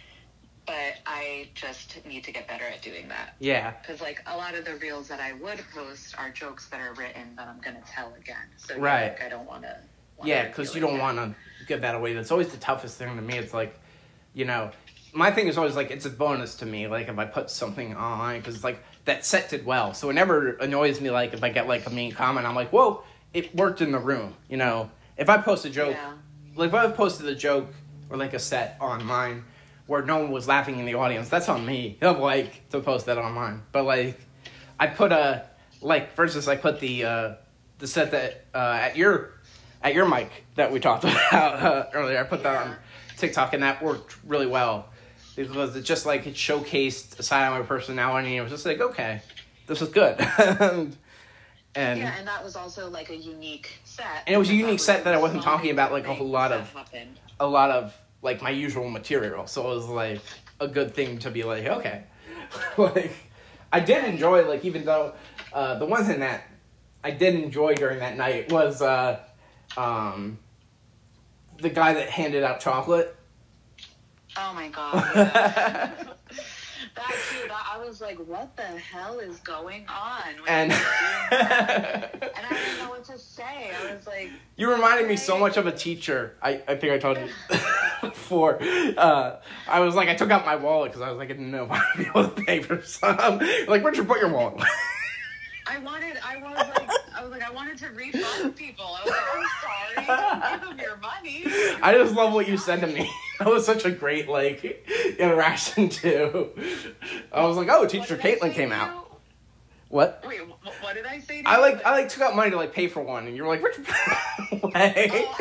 But I just need to get better at doing that. Yeah. Because, like, a lot of the reels that I would post are jokes that are written that I'm going to tell again. So, yeah, Right. like, I don't want to... Yeah, because you don't want to give that away. That's always the toughest thing to me. It's like, you know, my thing is always like, it's a bonus to me. Like, if I put something online, because, like, that set did well. So it never annoys me, like, if I get, like, a mean comment, I'm like, whoa, it worked in the room, you know? If I post a joke, Yeah. like, if I posted a joke or, like, a set online where no one was laughing in the audience, that's on me. Of, like, to post that online. But, like, I put a, like, versus I put the, uh, the set that, uh, at your... At your mic that we talked about uh, earlier, I put that on TikTok, and that worked really well because it just like it showcased a side of my personality, and it was just like, okay, this is good. and and, Yeah, and that was also, like, a unique set. and it was a because unique that set that I wasn't small talking about like a things whole lot that of happened. a lot of like my usual material, so it was like a good thing to be like, okay, like I did enjoy like even though uh, the one thing that I did enjoy during that night was. Uh, Um, the guy that handed out chocolate. Oh my god, yeah. That too, that, I was like, what the hell is going on? When And he was doing that? And I didn't know what to say. I was like... You reminded me so much of a teacher. I, I think I told you before. Uh, I was like, I took out my wallet because I was like, I didn't know if I'd be able to pay for some. Like, where'd you put your wallet? I wanted, I was like, I was like, I wanted to refund people. I was like, I'm sorry, give them your money. I just love what you said to me. That was such a great, like, interaction, too. I was like, oh, Teacher Caitlin came out. You? What? Wait, wh- what did I say to I, you? like, I, like, took out money to, like, pay for one, and you were like, where'd you put away? Oh,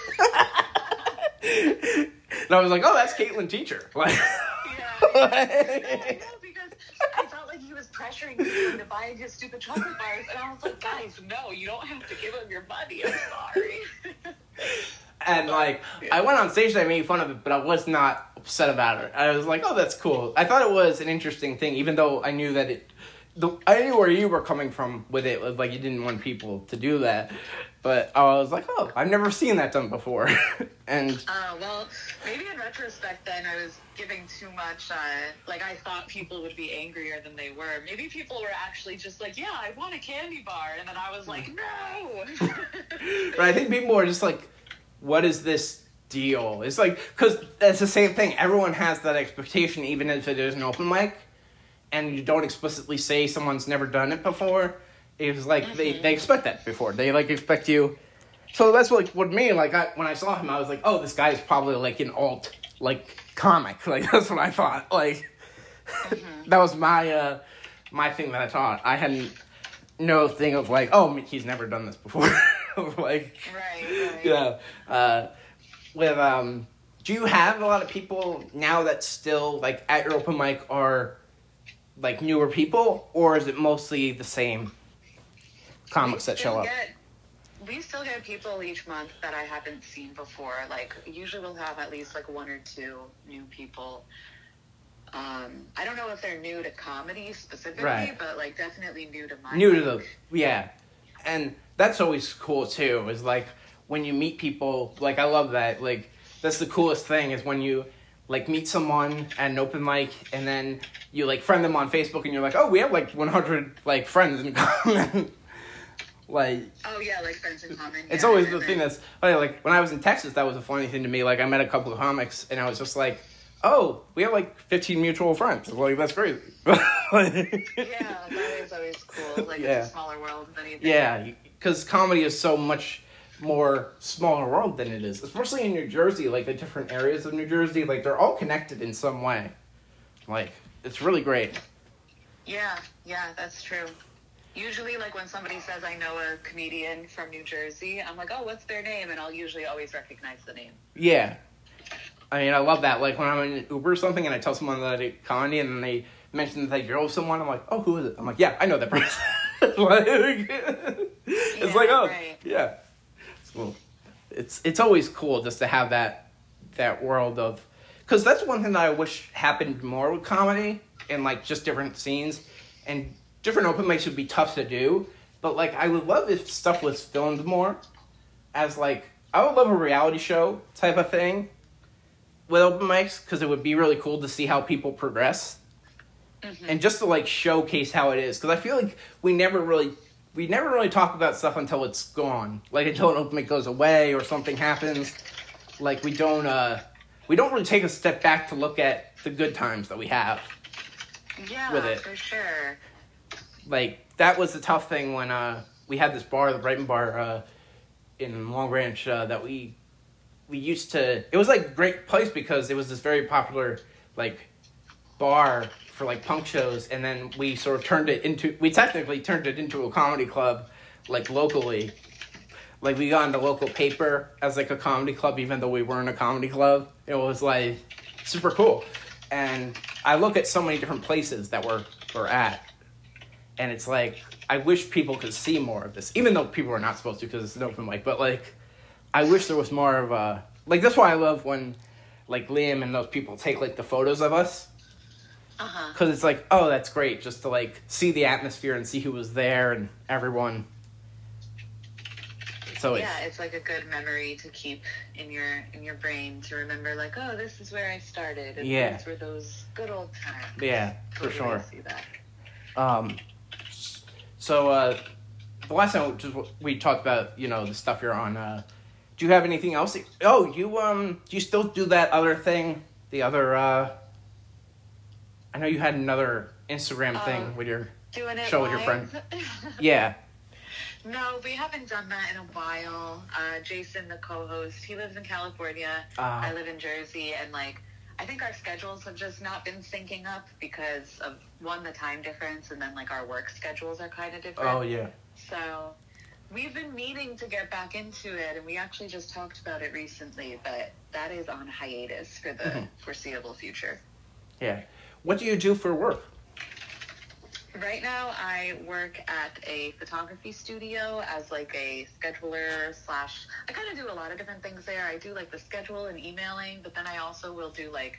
I... And I was like, oh, that's Caitlin Teacher. Like, Yeah, yeah. I know, because I felt like he was pressuring me to buy his stupid chocolate bars, and I was like, guys, no, you don't have to give him your money. I'm sorry. and, like, I went on stage and I made fun of it, but I was not upset about it. I was like, oh, that's cool. I thought it was an interesting thing, even though I knew that it, the, I knew where you were coming from with it, like you didn't want people to do that. But I was like, oh, I've never seen that done before. and uh, well, maybe in retrospect then I was giving too much, uh, like I thought people would be angrier than they were. Maybe people were actually just like, yeah, I want a candy bar. And then I was like, no. But I think people are just like, what is this deal? It's like, because it's the same thing. Everyone has that expectation, even if it is an open mic, and you don't explicitly say someone's never done it before. It's like, mm-hmm. they, they expect that before. They, like, expect you. So that's what, what me, like, I, when I saw him, I was like, oh, this guy is probably, like, an alt, like, comic. Like, that's what I thought. Like, mm-hmm. that was my, uh, my thing that I thought. I hadn't, no thing of, like, oh, he's never done this before. like, right, right. Yeah. Uh, with, um, do you have a lot of people now that still, like, at your open mic are, like, newer people? Or is it mostly the same comics that show up? Get, we still get people each month that I haven't seen before. Like, usually we'll have at least, like, one or two new people. Um, I don't know if they're new to comedy specifically, right. but, like, definitely new to my New mic. to the, yeah. And that's always cool, too, is, like, when you meet people, like, I love that. Like, that's the coolest thing is when you, like, meet someone at an open mic, and then you, like, friend them on Facebook, and you're like, oh, we have, like, one hundred, like, friends in common. Like, oh yeah, like friends in common. It's yeah, always the thing that's funny. Like when I was in Texas, that was a funny thing to me. Like I met a couple of comics, and I was just like, "Oh, we have like fifteen mutual friends." Like that's crazy. Yeah, that is always cool. Like yeah. It's a smaller world than you think. Yeah, because comedy is so much more smaller world than it is, especially in New Jersey. Like the different areas of New Jersey, like they're all connected in some way. Like it's really great. Yeah, yeah, that's true. Usually, like, when somebody says, I know a comedian from New Jersey, I'm like, oh, what's their name? And I'll usually always recognize the name. Yeah. I mean, I love that. Like, when I'm in an Uber or something and I tell someone that I do comedy and then they mention that they drove someone, I'm like, oh, who is it? I'm like, yeah, I know that person. like, it's yeah, like, oh, right. yeah. So, it's, it's always cool just to have that, that world of... Because that's one thing that I wish happened more with comedy and, like, just different scenes. And... different open mics would be tough to do, but, like, I would love if stuff was filmed more as, like, I would love a reality show type of thing with open mics, because it would be really cool to see how people progress. Mm-hmm. And just to, like, showcase how it is, because I feel like we never really, we never really talk about stuff until it's gone. Like, until an open mic goes away or something happens. Like, we don't, uh, we don't really take a step back to look at the good times that we have yeah, with it. For sure. Like, that was the tough thing when uh, we had this bar, the Brighton Bar, uh, in Long Branch, uh, that we we used to... It was, like, a great place because it was this very popular, like, bar for, like, punk shows, and then we sort of turned it into... We technically turned it into a comedy club, like, locally. Like, we got in the local paper as, like, a comedy club, even though we weren't a comedy club. It was, like, super cool. And I look at so many different places that we're, we're at, and it's like, I wish people could see more of this, even though people are not supposed to because it's an open mic. But, like, I wish there was more of a... Like, that's why I love when, like, Liam and those people take, like, the photos of us. Uh-huh. Because it's like, oh, that's great, just to, like, see the atmosphere and see who was there and everyone. So yeah, it's, it's like a good memory to keep in your in your brain to remember, like, oh, this is where I started. And yeah. these were those good old times. Yeah, for totally sure. See that. Um... So, uh, the last time we talked about, you know, the stuff you're on, uh, do you have anything else? Oh, you, um, do you still do that other thing? The other, uh, I know you had another Instagram thing um, with your show with your friend. Yeah. No, we haven't done that in a while. Uh, Jason, the co-host, he lives in California. Uh, I live in Jersey, and, like, I think our schedules have just not been syncing up because of, one, the time difference, and then, like, our work schedules are kind of different. Oh, yeah. So we've been meaning to get back into it, and we actually just talked about it recently, but that is on hiatus for the mm-hmm. foreseeable future. Yeah. What do you do for work? Right now, I work at a photography studio as, like, a scheduler slash... I kind of do a lot of different things there. I do, like, the schedule and emailing, but then I also will do, like,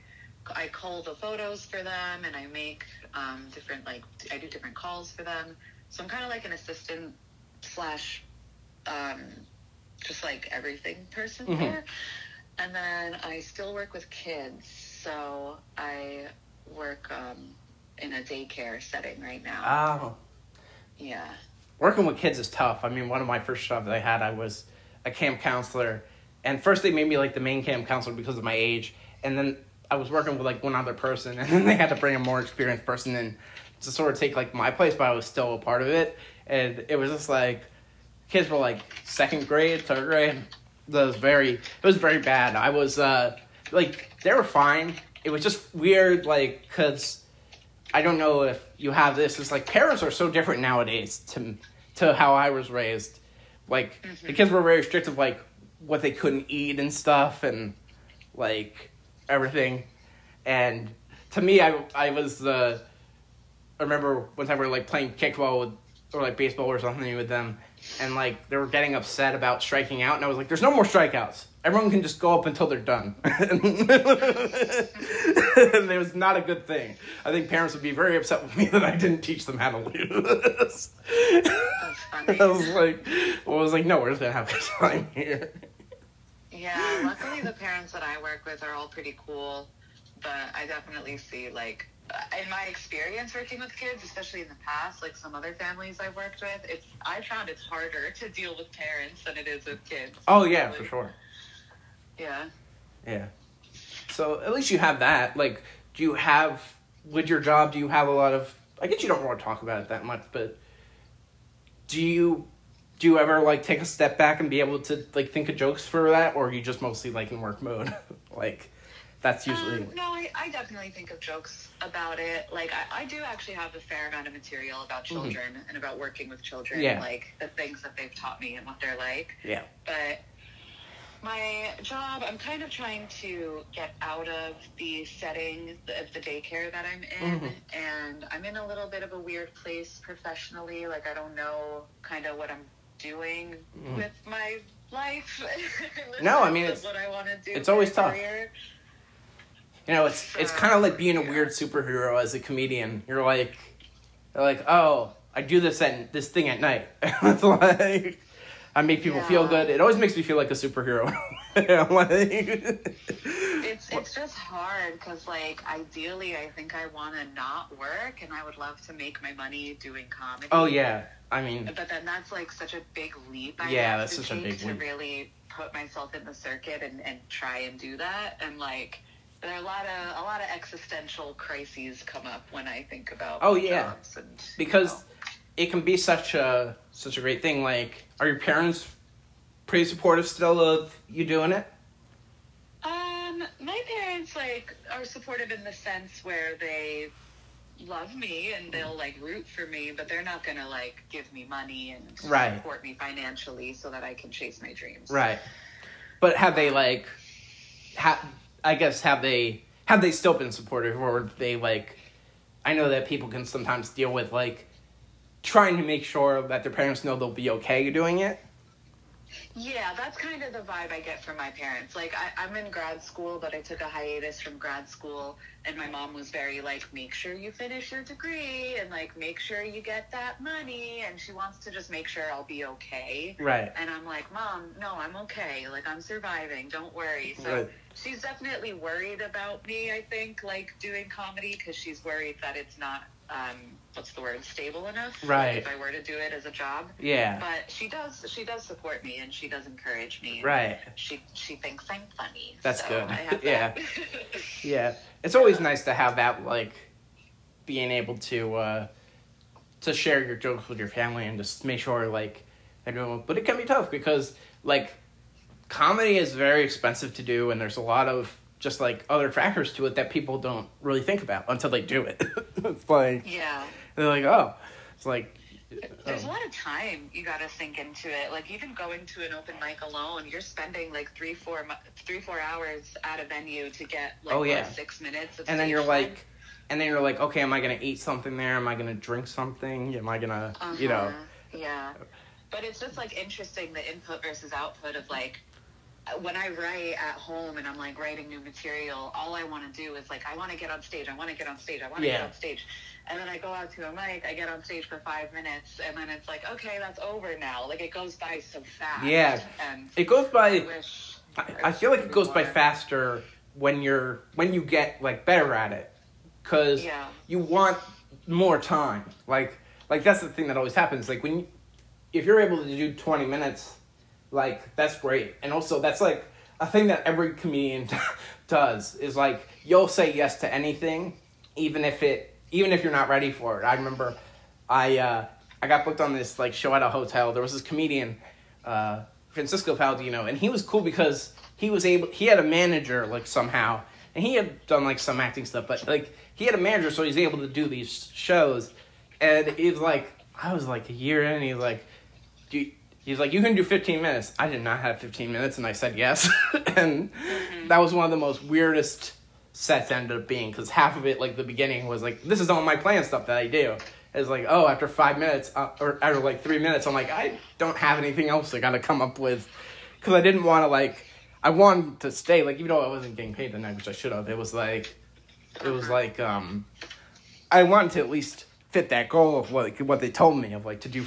I cull the photos for them, and I make um, different, like, I do different calls for them. So I'm kind of like an assistant slash, um, just like everything person mm-hmm. there. And then I still work with kids. So I work um, in a daycare setting right now. Oh. Yeah. Working with kids is tough. I mean, one of my first jobs I had, I was a camp counselor. And first they made me like the main camp counselor because of my age. And then I was working with like one other person. And then they had to bring a more experienced person in to sort of take like my place, but I was still a part of it. And it was just like, kids were like second grade, third grade. It was very, it was very bad. I was, uh, like, they were fine. It was just weird, like, because I don't know if you have this. It's like parents are so different nowadays to to how I was raised. Like, mm-hmm. the kids were very strict of, like, what they couldn't eat and stuff and, like, everything. And to me, I, I was, uh, I remember one time we were, like, playing kickball with, or, like, baseball or something with them. And, like, they were getting upset about striking out. And I was like, there's no more strikeouts. Everyone can just go up until they're done. And it was not a good thing. I think parents would be very upset with me that I didn't teach them how to lose. That's funny. I was like, well, I was like, no, we're just going to have a time here. Yeah, luckily the parents that I work with are all pretty cool. But I definitely see, like, in my experience working with kids, especially in the past, like some other families I've worked with, it's I found it's harder to deal with parents than it is with kids. Oh, yeah, for sure. Yeah. Yeah. So at least you have that. Like, do you have, with your job, do you have a lot of, I guess you don't want to talk about it that much, but do you, do you ever, like, take a step back and be able to, like, think of jokes for that, or are you just mostly, like, in work mode? Like, that's usually... Um, no, I, I definitely think of jokes about it. Like, I, I do actually have a fair amount of material about children mm-hmm. and about working with children, yeah. and, like, the things that they've taught me and what they're like. Yeah. But my job, I'm kind of trying to get out of the setting of the daycare that I'm in, mm-hmm. and I'm in a little bit of a weird place professionally. Like, I don't know kind of what I'm doing mm. with my life. No, I mean, it's what I want to do. It's always tough. Career. You know, it's so, it's kind of like being a weird superhero as a comedian. You're like, you're like, oh, I do this at this thing at night. It's like, I make people yeah. feel good. It always makes me feel like a superhero. Like, it's it's just hard because, like, ideally, I think I want to not work, and I would love to make my money doing comedy. Oh yeah, I mean, but then that's like such a big leap. I yeah, have that's to such a take big to leap. really put myself in the circuit and, and try and do that, and like. There are a lot of a lot of existential crises come up when I think about oh yeah jobs and, because you know. It can be such a such a great thing. Like, are your parents pretty supportive still of you doing it? Um, my parents like are supportive in the sense where they love me and they'll like root for me, but they're not gonna like give me money and right. support me financially so that I can chase my dreams. Right. But have they like have I guess have they have they still been supportive, or they like I know that people can sometimes deal with like trying to make sure that their parents know they'll be okay doing it? Yeah, that's kind of the vibe I get from my parents. Like, I, I'm in grad school, but I took a hiatus from grad school, and my mom was very, like, make sure you finish your degree, and, like, make sure you get that money, and she wants to just make sure I'll be okay. Right. And I'm like, Mom, no, I'm okay. Like, I'm surviving. Don't worry. So right. She's definitely worried about me, I think, like, doing comedy, because she's worried that it's not, um, what's the word, stable enough. Right. Like, if I were to do it as a job. Yeah. But she does, she does support me, and she does encourage me. Right. She she thinks I'm funny. That's so good. I have Yeah. that. Yeah. It's always nice to have that, like, being able to, uh, to share your jokes with your family and just make sure, like, they're doing, but it can be tough because, like, comedy is very expensive to do, and there's a lot of just, like, other factors to it that people don't really think about until they do it. It's like... Yeah. They're like, oh. It's like... There's oh. a lot of time you gotta sink into it. Like, even going to an open mic alone, you're spending, like, three, four, three, four hours at a venue to get, like, oh, yeah. what, six minutes of And then you're time. like... And then you're like, okay, am I going to eat something there? Am I going to drink something? Am I going to, uh-huh. you know... Yeah. But it's just, like, interesting, the input versus output of, like, when I write at home and I'm like writing new material, all I want to do is like, I want to get on stage. I want to get on stage. I want to Yeah. get on stage. And then I go out to a mic, I get on stage for five minutes, and then it's like, okay, that's over now. Like, it goes by so fast. Yeah. And It goes by, I wish I, I feel like it goes by faster when you're, when you get, like, better at it. Because Yeah. you want more time. Like, like that's the thing that always happens. Like, when you, if you're able to do twenty minutes, like, that's great. And also, that's, like, a thing that every comedian does, is, like, you'll say yes to anything, even if it, even if you're not ready for it. I remember I, uh, I got booked on this, like, show at a hotel. There was this comedian, uh, Francisco Palladino, and he was cool because he was able, he had a manager, like, somehow, and he had done, like, some acting stuff, but, like, he had a manager, so he's able to do these shows, and he's like, I was, like, a year in, and he's like, do you, he's like, you can do fifteen minutes. I did not have fifteen minutes, and I said yes. And mm-hmm. that was one of the most weirdest sets ended up being, because half of it, like, the beginning was like, this is all my plan stuff that I do. It's like, oh, after five minutes, uh, or after, like, three minutes, I'm like, I don't have anything else I gotta come up with. Because I didn't want to, like, I wanted to stay, like, even though I wasn't getting paid the night, which I should have, it was like, it was like, um, I wanted to at least fit that goal of, like, what they told me, of, like, to do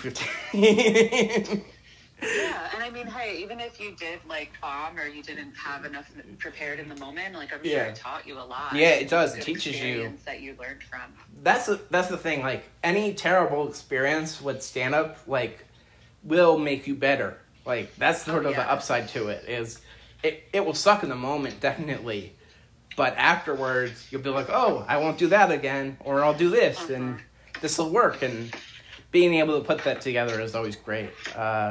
fifteen. Yeah, and I mean, hey, even if you did, like, bomb or you didn't have enough prepared in the moment, like, I'm sure Yeah. it taught you a lot. Yeah, it does. Good It teaches you. experience that you learned from. That's the, that's the thing, like, any terrible experience with stand-up, like, will make you better. Like, that's sort Oh, of yeah. the upside to it, is it, it will suck in the moment, definitely, but afterwards, you'll be like, oh, I won't do that again, or I'll do this, Uh-huh. and this will work, and being able to put that together is always great. Uh,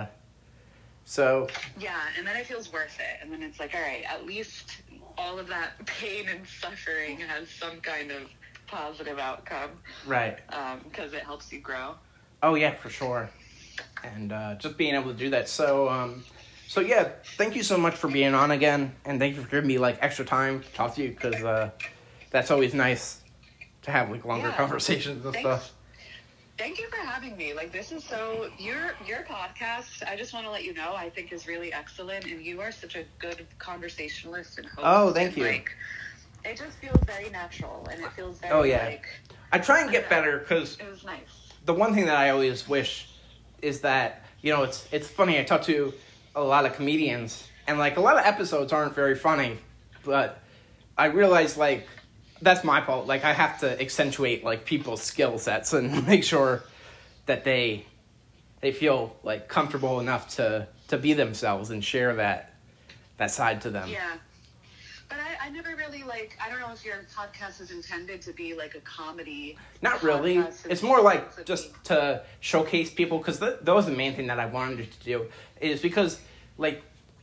so... Yeah, and then it feels worth it. And then it's like, all right, at least all of that pain and suffering has some kind of positive outcome. Right. Because um, it helps you grow. Oh, yeah, for sure. And uh, just being able to do that. So, um, so yeah, thank you so much for being on again. And thank you for giving me, like, extra time to talk to you. Because uh, that's always nice to have, like, longer Yeah. conversations and Thanks. stuff. Thank you for having me. Like, this is so, your your podcast, I just want to let you know, I think is really excellent, and you are such a good conversationalist and host. Oh, thank and, you. Like, it just feels very natural, and it feels very, Oh, yeah. like, I try and I get know. better, because it was nice. the one thing that I always wish is that, you know, it's it's funny, I talk to a lot of comedians, and, like, a lot of episodes aren't very funny, but I realize, like, that's my fault. Like, I have to accentuate, like, people's skill sets and make sure that they they feel, like, comfortable enough to, to be themselves and share that that side to them. Yeah. But I, I never really, like, I don't know if your podcast is intended to be, like, a comedy. Not really. podcast. It's more like supposed to just be- to showcase people, because th- that was the main thing that I wanted to do, is because, like,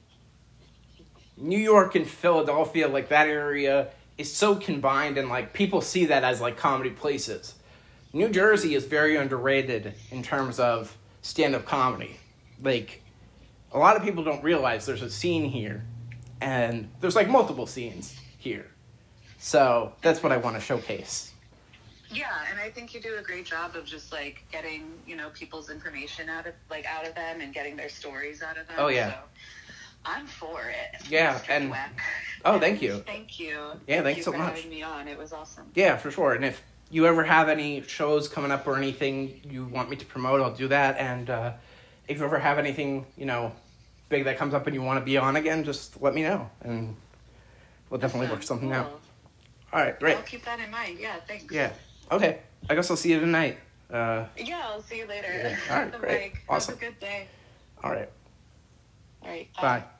New York and Philadelphia, like, that area is so combined, and, like, people see that as, like, comedy places. New Jersey is very underrated in terms of stand-up comedy. Like, a lot of people don't realize there's a scene here, and there's, like, multiple scenes here. So that's what I want to showcase. Yeah, and I think you do a great job of just, like, getting, you know, people's information out of, like, out of them and getting their stories out of them. Oh, yeah. So I'm for it. Yeah, Mister and- Dweck. Oh, thank you. Thank you. Yeah, Thank thanks you so for much. having me on. It was awesome. Yeah, for sure. And if you ever have any shows coming up or anything you want me to promote, I'll do that. And uh, if you ever have anything, you know, big that comes up and you want to be on again, just let me know. And we'll definitely work something cool. out. All right, great. I'll keep that in mind. Yeah, thanks. Yeah. Okay. I guess I'll see you tonight. Uh, Yeah, I'll see you later. Yeah. All right, Bye. great. Awesome. Have a good day. all right. All right. Bye.